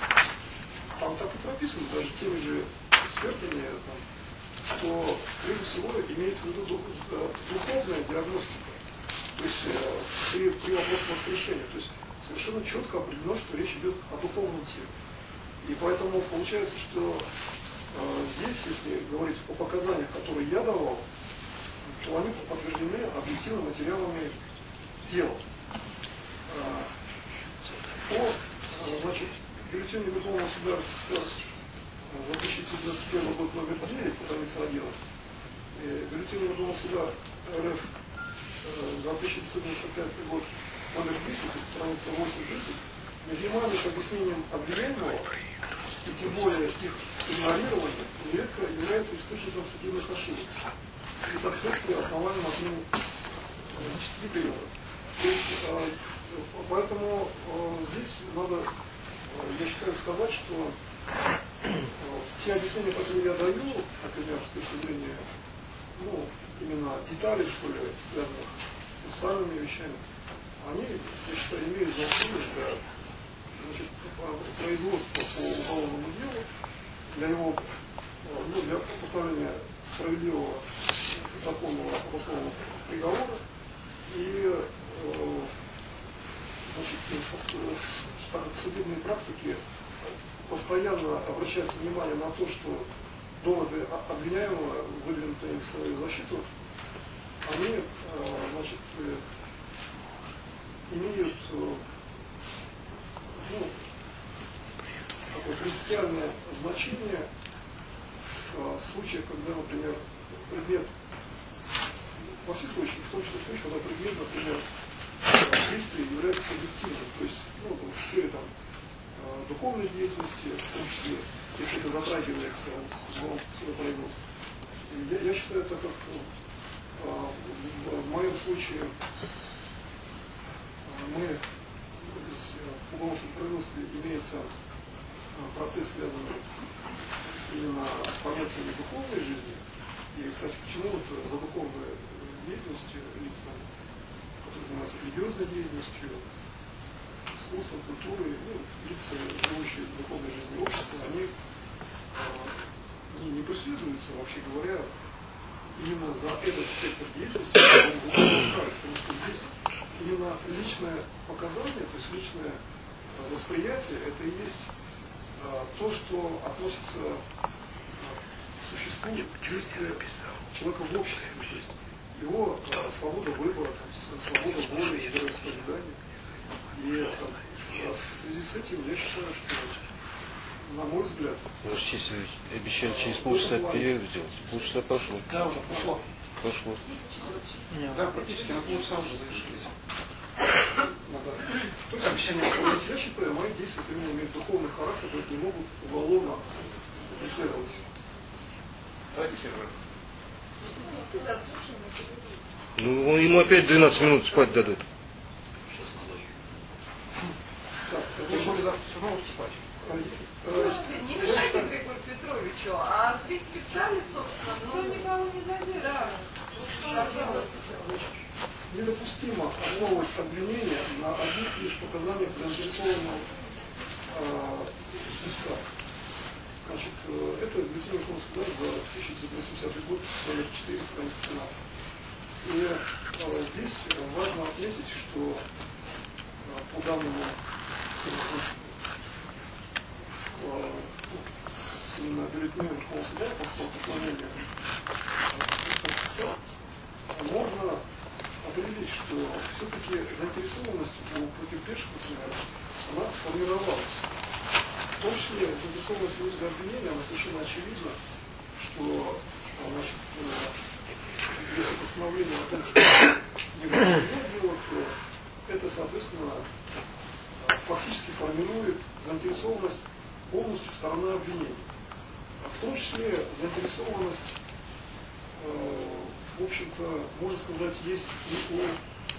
там так и прописано, даже теми же экспертами, там, что прежде всего имеется в виду духовная диагностика. То есть э, при, при вопросе воскрешения. То есть совершенно четко определено, что речь идет о духовном теле. И поэтому получается, что э, здесь, если говорить о показаниях, которые я давал, то они подтверждены объективными материалами дела. Э, по э, значит, бюллетеню Верховного суда РСФСР за тысяча девятьсот девяносто первый год номер девять, страница одиннадцать, э, бюллетень Верховного суда РФ э, за тысяча девятьсот девяносто пятый год номер десять, страница восемь-десять, внимание к объяснениям обвиняемого и тем более их игнорирование нередко является источником судебных ошибок и как следствие основанием отмены части периода. То есть, э, поэтому э, здесь надо, э, я считаю, сказать, что э, те объяснения, которые я даю, например, с точки зрения, ну, именно деталей, что ли, связанных с процессуальными вещами, они, я считаю, имеют значение для, значит, производства по уголовному делу, для его, ну, для постановления справедливого законного обоснованного приговора. И э, значит, в судебной практике постоянно обращается внимание на то, что доводы обвиняемого, выдвинутые в свою защиту, они э, значит, э, имеют э, ну, такое принципиальное значение в случаях, когда, например, предмет, во всех случаях, в том числе в случаях, когда предмет, например, действия является субъективным, то есть ну, в сфере там, духовной деятельности, в том числе, если это затрагивается в судопроизводстве. Я, я считаю, это как в моем случае мы в уголовном судопроизводстве имеется процесс, связанный именно с понятиями духовной жизни. И, кстати, почему вот за духовной деятельностью лиц, которые занимаются религиозной деятельностью, искусством, культурой, ну, лица, живущие в духовной жизни общества, они не, не преследуются, вообще говоря, именно за этот спектр деятельности, потому что здесь именно личное показание, то есть личное восприятие, это и есть а, то, что относится а, к существу действия человека в обществе. То есть его а, свобода выбора, там, свобода воли, вероисповедания. И а, в связи с этим я считаю, что, на мой взгляд, Ваш честь, обещали через полчаса перерыв сделать. Полчаса прошло. Да, уже пошло. Прошло. Да, практически на полчаса уже завершились. Надо. То есть обещание выполнять. Я считаю, мои действия именно имеют духовный характер, то есть не могут уголовно преследовать. Давайте перерыв. Ну, ему опять двенадцать минут спать дадут. Так, это уже завтра все равно уступать. Слушайте, не мешайте Григорию Петровичу, а зрители в зале, собственно, но никого не задерживают. Недопустимо основывать обвинения на одних лишь показаниях заинтересованного э, лица. Значит, э, это бюллетень Верховного суда за тысяча девятьсот восьмидесятый год, номер четыре, страница тринадцать. И э, здесь важно отметить, что э, по данному значит, э, именно бюллетеню Верховного суда, по постановлению э, можно определить, что все-таки заинтересованность у потерпевших, например, она сформировалась. В том числе заинтересованность в узкое обвинения, она совершенно очевидна, что значит, если постановление о том, что не будет дело, то это, соответственно, фактически формирует заинтересованность полностью стороны обвинения. В том числе заинтересованность в общем-то, можно сказать, есть и у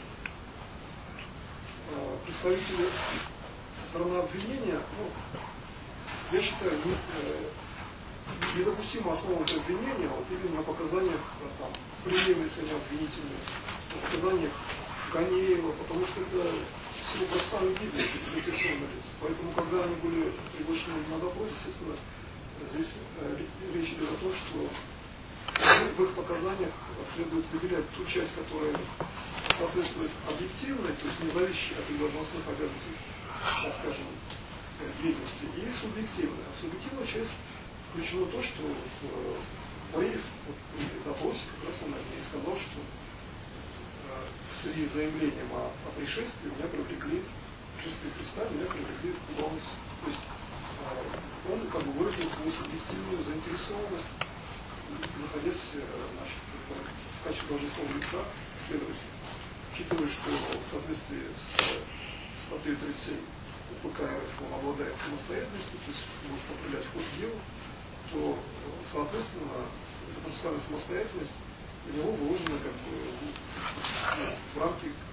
э, представителей со стороны обвинения. Ну, я считаю, не, э, недопустимо основывать обвинение вот именно на показаниях, там, примерно, если они обвинительные, на показаниях Ганеева, потому что это всего профессиональной гибкости заинтересованных лиц. Поэтому, когда они были приглашены на допрос, естественно, здесь э, речь идет о том, что в их показаниях следует выделять ту часть, которая соответствует объективной, то есть не зависящей от их должностных обязанностей, так скажем, деятельности, и субъективной. А в субъективную часть включено то, что Баев при допросе как раз он мне сказал, что в связи с заявлением о, о пришествии меня привлекли, пришествие Христа, меня привлекли к уголовному суду. То есть он как бы выразил свою субъективную заинтересованность, находясь значит, в качестве должностного лица следователя. Учитывая, что в соответствии с статьей тридцать семь УПК РФ он обладает самостоятельностью, то есть может определять ход дела, то, соответственно, эта процессуальная самостоятельность у него выложена как бы в рамки э,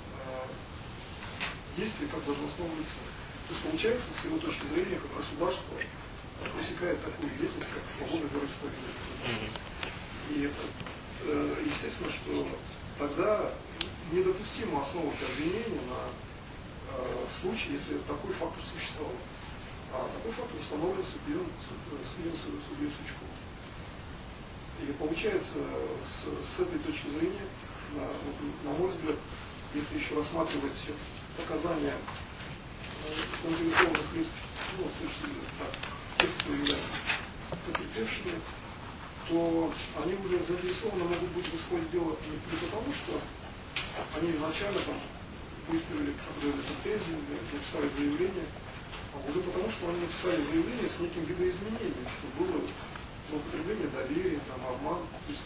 действий как должностного лица. То есть получается, с его точки зрения, как государство пресекает такую деятельность, как свобода вероисповедания. И э, естественно, что тогда недопустимо основывать обвинение на э, случае, если такой фактор существовал. А такой фактор установлен судьей судьей Сучковым. И получается, с, с этой точки зрения, на, на мой взгляд, если еще рассматривать показания заинтересованных лиц, ну, в случае так, тех, кто является потерпевшими, то они уже заинтересованы могут быть в исходе дела не, не потому, что они изначально там выставили определенные претензии, написали заявление, а уже потому, что они написали заявление с неким видоизменением, что было злоупотребление доверия, там, обман. То есть,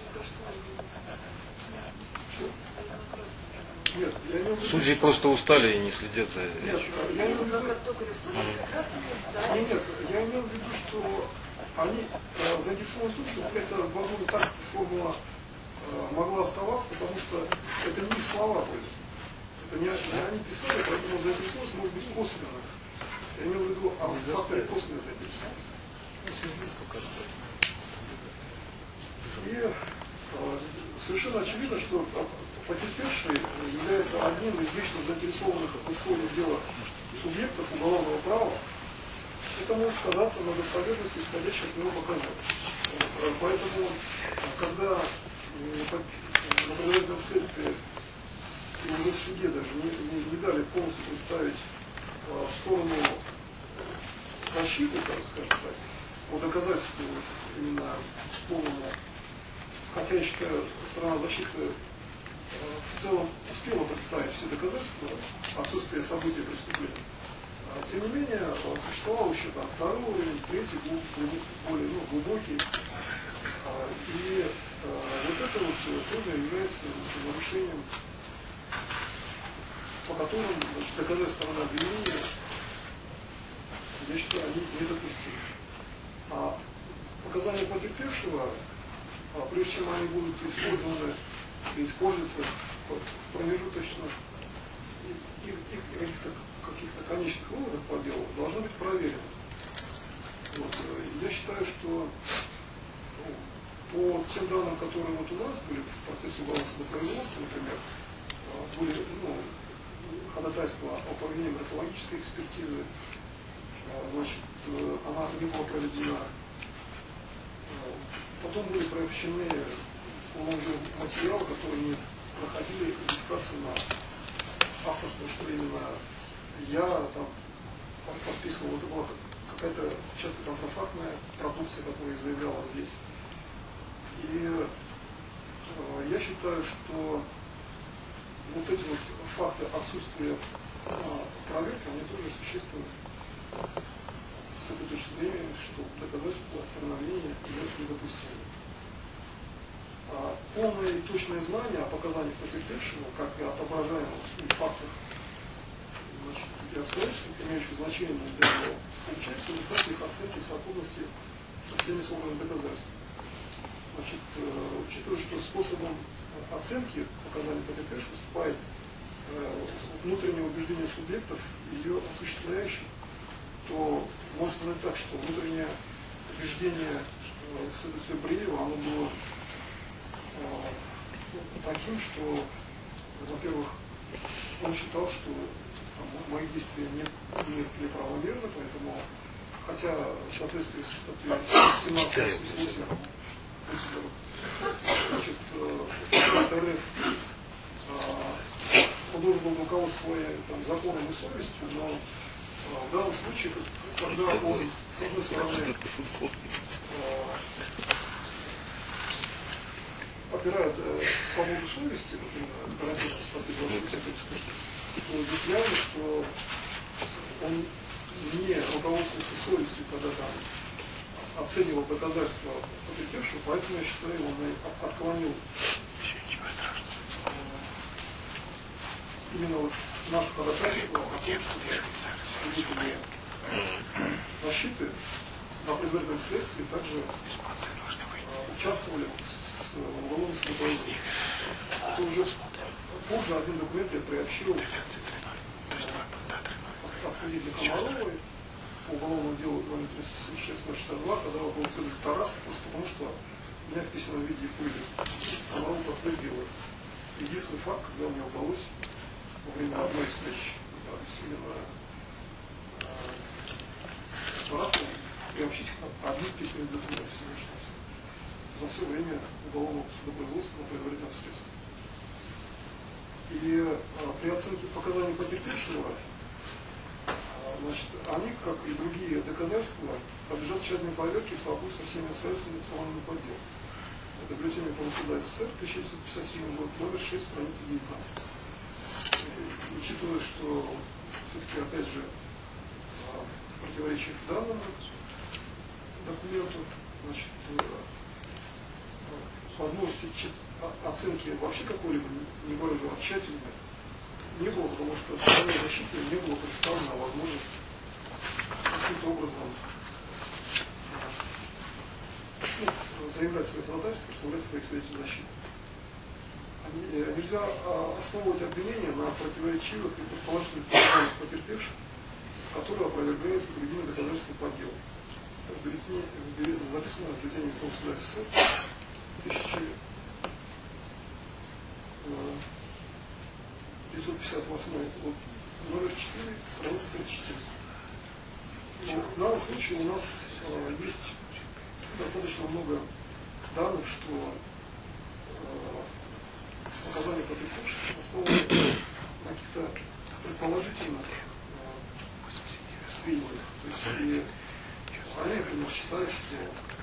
нет, я не увижу, Судьи просто устали и не следят за Нет, речью. я имею в виду, Нет, нет, я имею в виду, что они э, заинтересованы в том, что это, возможно, так формула э, могла оставаться, потому что это не их слова были. Это не, не они писали, поэтому заинтересованность может быть косвенная. Я имею в виду о факторе косвенной заинтересованности. И э, совершенно очевидно, что потерпевший является одним из лично заинтересованных в исходе дела субъектов уголовного права, это может сказаться на достоверности исходящих от него показаний. Поэтому, когда на предварительном следствии и уже в суде даже не, не, не дали полностью представить а, в сторону защиты, так скажем так, по доказательству именно полному, хотя я считаю, сторона защиты а, в целом успела представить все доказательства отсутствия событий преступления. А, тем не менее, а, существовал еще там второй уровень, третий, более ну, глубокий. А, и а, вот это вот тоже является нарушением, по которым значит, доказательства на обвинение, я считаю, они недопустимы. А показания потерпевшего, а, прежде чем они будут использованы и используются промежуточно и, и, и каких-то, каких-то конечных выводов по делу, должны быть проверены. Вот. Я считаю, что ну, по тем данным, которые вот у нас были в процессе уголовного судопроизводства, например, были ну, ходатайства о проведении графологической экспертизы, значит, она не была проведена. Потом были приобщены многие материалы, которые не проходили идентификацию на авторство, что именно я там подписывал. Это была какая-то часто контрафактная продукция, которая заявлялась здесь. И э, я считаю, что вот эти вот факты отсутствия э, проверки, они тоже существенны с этой точки зрения, что доказательства становления являются недопустимыми. А полное и точное знание о показаниях потерпевшего, как и отображаемых фактах, значит, и обстоятельствах, имеющих значение для него, получается в результате их оценки в совокупности со всеми собранными доказательствами. Значит, э, учитывая, что способом оценки показаний потерпевшего выступает э, внутреннее убеждение субъектов, ее осуществляющих, то можно сказать так, что внутреннее убеждение э, следователя Бреева, оно было э, таким, что, во-первых, он считал, что там, мои действия не, не, не правомерны, поэтому, хотя в соответствии со статьей семнадцать восемь значит, статья РФ он должен был руководствоваться там, законом и совестью, но в данном случае, когда он, с одной стороны, опирает свободу совести, например, гарантированную статью двадцать семь, то здесь явно, что он не руководствовался совестью, когда там оценивал доказательства потерпевшего, поэтому я считаю, он отклонил именно вот наше ходатайство о том, что свидетели защиты на предварительном следствии также участвовали в уголовном судопроизводстве. Это уже позже один документ я приобщил от свидетеля Комаровой по уголовному делу номер тридцать шесть ноль шестьдесят два, когда был следователь Тарасов, просто потому что у меня в письменном виде были. Комарова подтвердила. Единственный факт, когда мне удалось во время одной встречи именно Тарасова приобщить один письменный документ за все время уголовного судопроизводства на предварительном следствии. И а, при оценке показаний потерпевшего, значит, они, как и другие доказательства, подлежат тщательной проверке в совокупности со всеми обстоятельствами установленными по делу. Это бюллетень Верховного суда СССР тысяча девятьсот пятьдесят седьмой год, номер шесть, страница девятнадцать. И, учитывая, что все-таки, опять же, противоречие данному документу, значит, возможности оценки вообще какой-либо, не более тщательной, не было, потому что стороне защиты не было представлена возможность каким-то образом ну, заявлять свои ходатайства, представлять своих свидетелей защиты. Нельзя основывать обвинения на противоречивых и предположительных показаниях потерпевших, которые опровергаются другими доказательствами по делу. В бюллетене записано в бюллетене Верховного суда СССР тысяча девятьсот пятьдесят восьмой год, номер четыре, страница тридцать четыре. Но в данном случае у нас э, есть достаточно много данных, что э, показания Патрикуши основаны на каких-то предположительных э, сведениях. То есть и они, например, считают, что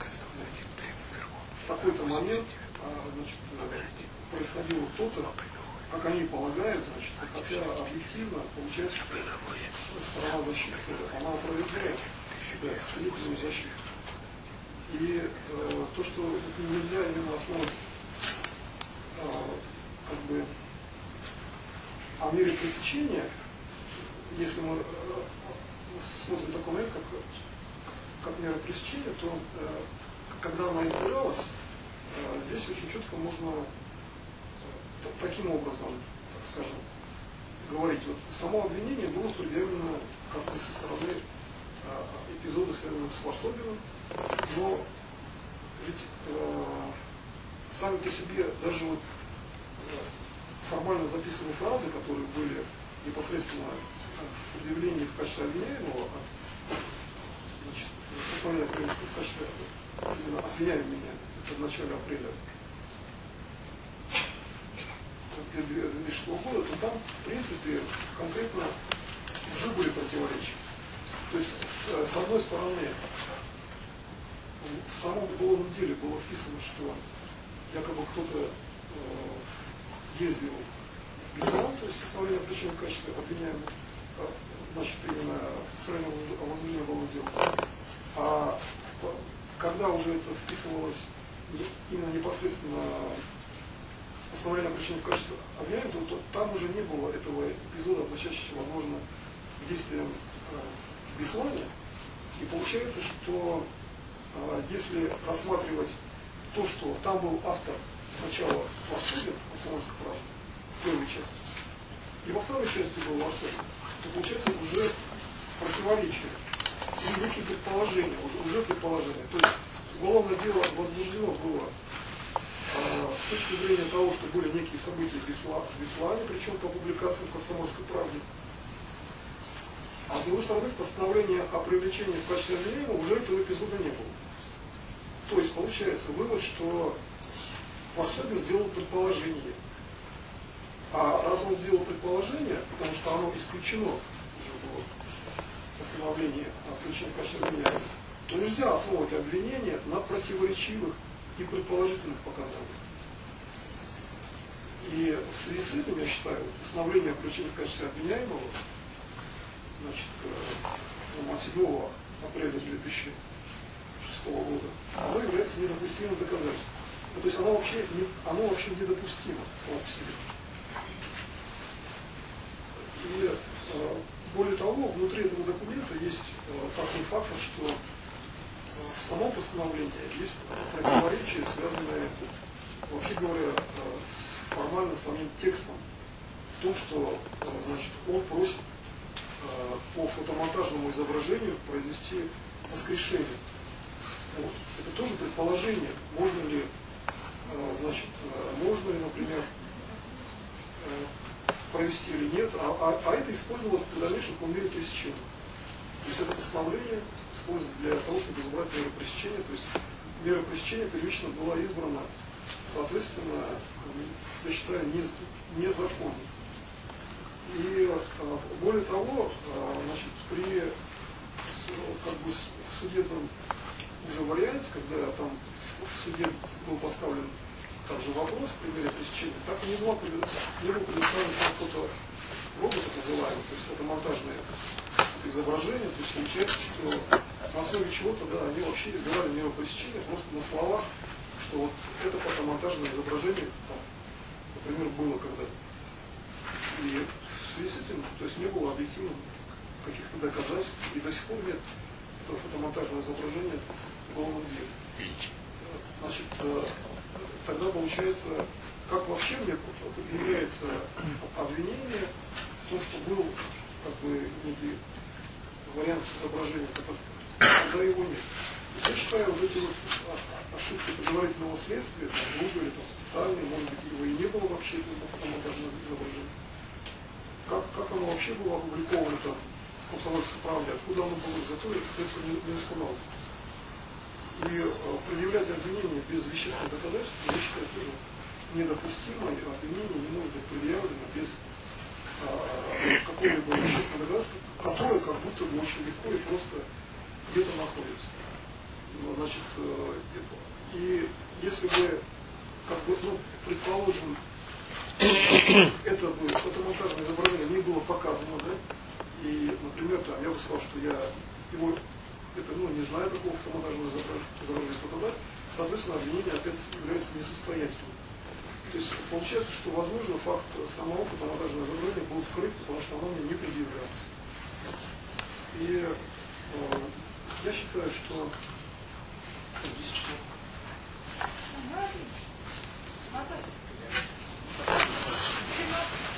в такой-то момент а, значит, происходило то-то, как они полагают, значит, хотя объективно получается, что сторона защиты, она опровергает свидетельную защиту. И э, то, что нельзя именно основать э, как бы о мере пресечения, если мы э, смотрим такой момент, как, как мера пресечения, то э, когда она избиралась, э, здесь очень четко можно э, таким образом, так скажем, говорить. Вот само обвинение было предъявлено как-то со стороны э, эпизода, связанного с Варсобиным, но ведь э, сами по себе даже вот э, формально записанные фразы, которые были непосредственно в предъявлении в качестве обвиняемого, значит, послание в качестве именно обвиняем меня, это в начале апреля две тысячи шестого года, то там, в принципе, конкретно уже были противоречия. То есть, с, с одной стороны, в самом уголовном деле было вписано, что якобы кто-то э, ездил в Беслан, то есть постановление о причине в качестве обвиняемого, э, значит, именно официального возбуждения уголовного дела. А когда уже это вписывалось именно непосредственно постановление о причине в качестве обвиняемого, то, то там уже не было этого эпизода, относящегося, возможно, к действиям э, в Беслане. И получается, что если рассматривать то, что там был автор сначала Варсобин, комсомольской правды, в первой части, и во второй части был Варсобин, то получается уже противоречие и некие предположения, уже, уже предположения. То есть уголовное дело возбуждено было а, с точки зрения того, что были некие события в Беслане, причем по публикациям в комсомольской правде. А с другой стороны, в постановлении о привлечении в качестве обвиняемого уже этого эпизода не было. То есть получается вывод, что Варсобин сделал предположение. А раз он сделал предположение, потому что оно исключено уже было в постановлении о привлечении в качестве обвиняемого, то нельзя основывать обвинение на противоречивых и предположительных показаниях. И в связи с этим, я считаю, постановление о привлечении в качестве обвиняемого, значит, от седьмого апреля две тысячи шестого года, оно является недопустимым доказательством. Ну, то есть оно вообще, не, оно вообще недопустимо само по себе. И э, более того, внутри этого документа есть э, такой фактор, что э, в самом постановлении есть противоречия, связанные, вообще говоря, э, с, формально с самим текстом, в том, что э, значит, он просит по фотомонтажному изображению произвести воскрешение. Вот. Это тоже предположение, можно ли, значит, можно ли, например, провести или нет, а, а, а это использовалось при дальнейшем по мере пресечения. То есть это постановление используется для того, чтобы избрать меру пресечения, то есть мера пресечения первично была избрана, соответственно, я считаю, незаконно. И более того, значит, при как бы, в судебном уже варианте, когда там в суде был поставлен также вопрос в примере пресечения, так и не было, не было предоставлено сам фоторобот, так называемый, то есть фотомонтажное изображение, то есть получается, что на основе чего-то, да, они вообще избирали меру пресечения просто на словах, что вот это фотомонтажное изображение, там, например, было когда-то. И в связи с этим, то есть не было объективных каких-то доказательств, и до сих пор нет этого фотомонтажного изображения в уголовном деле. Значит, тогда получается, как вообще мне является обвинение в том, что был как бы некий вариант с изображением, когда его нет. Я считаю, вот эти вот ошибки предварительного следствия, там, грубые или там, специальные, может быть, его и не было вообще этого фотомонтажного изображения. Как, как оно вообще было опубликовано там в «Комсомольской правде», откуда оно было, зато это средство не, не установлено. И э, предъявлять обвинения без вещественных доказательств, я считаю, тоже недопустимо, и обвинение не может быть предъявлено без э, какого-либо вещественного доказательства, которое как будто бы очень легко и просто где-то находится. Ну, значит, э, и если бы, как бы, ну, предположим, это бы, фотомонтажное изображение не было показано, да, и, например, там, я бы сказал, что я его, это, ну, не знаю такого фотомонтажного изображения фотодать, соответственно, обвинение опять является несостоятельным. То есть получается, что, возможно, факт самого фотомонтажного изображения был скрыт, потому что оно мне не предъявлялось. И э, я считаю, что десять часов. Ну, отлично. Назад.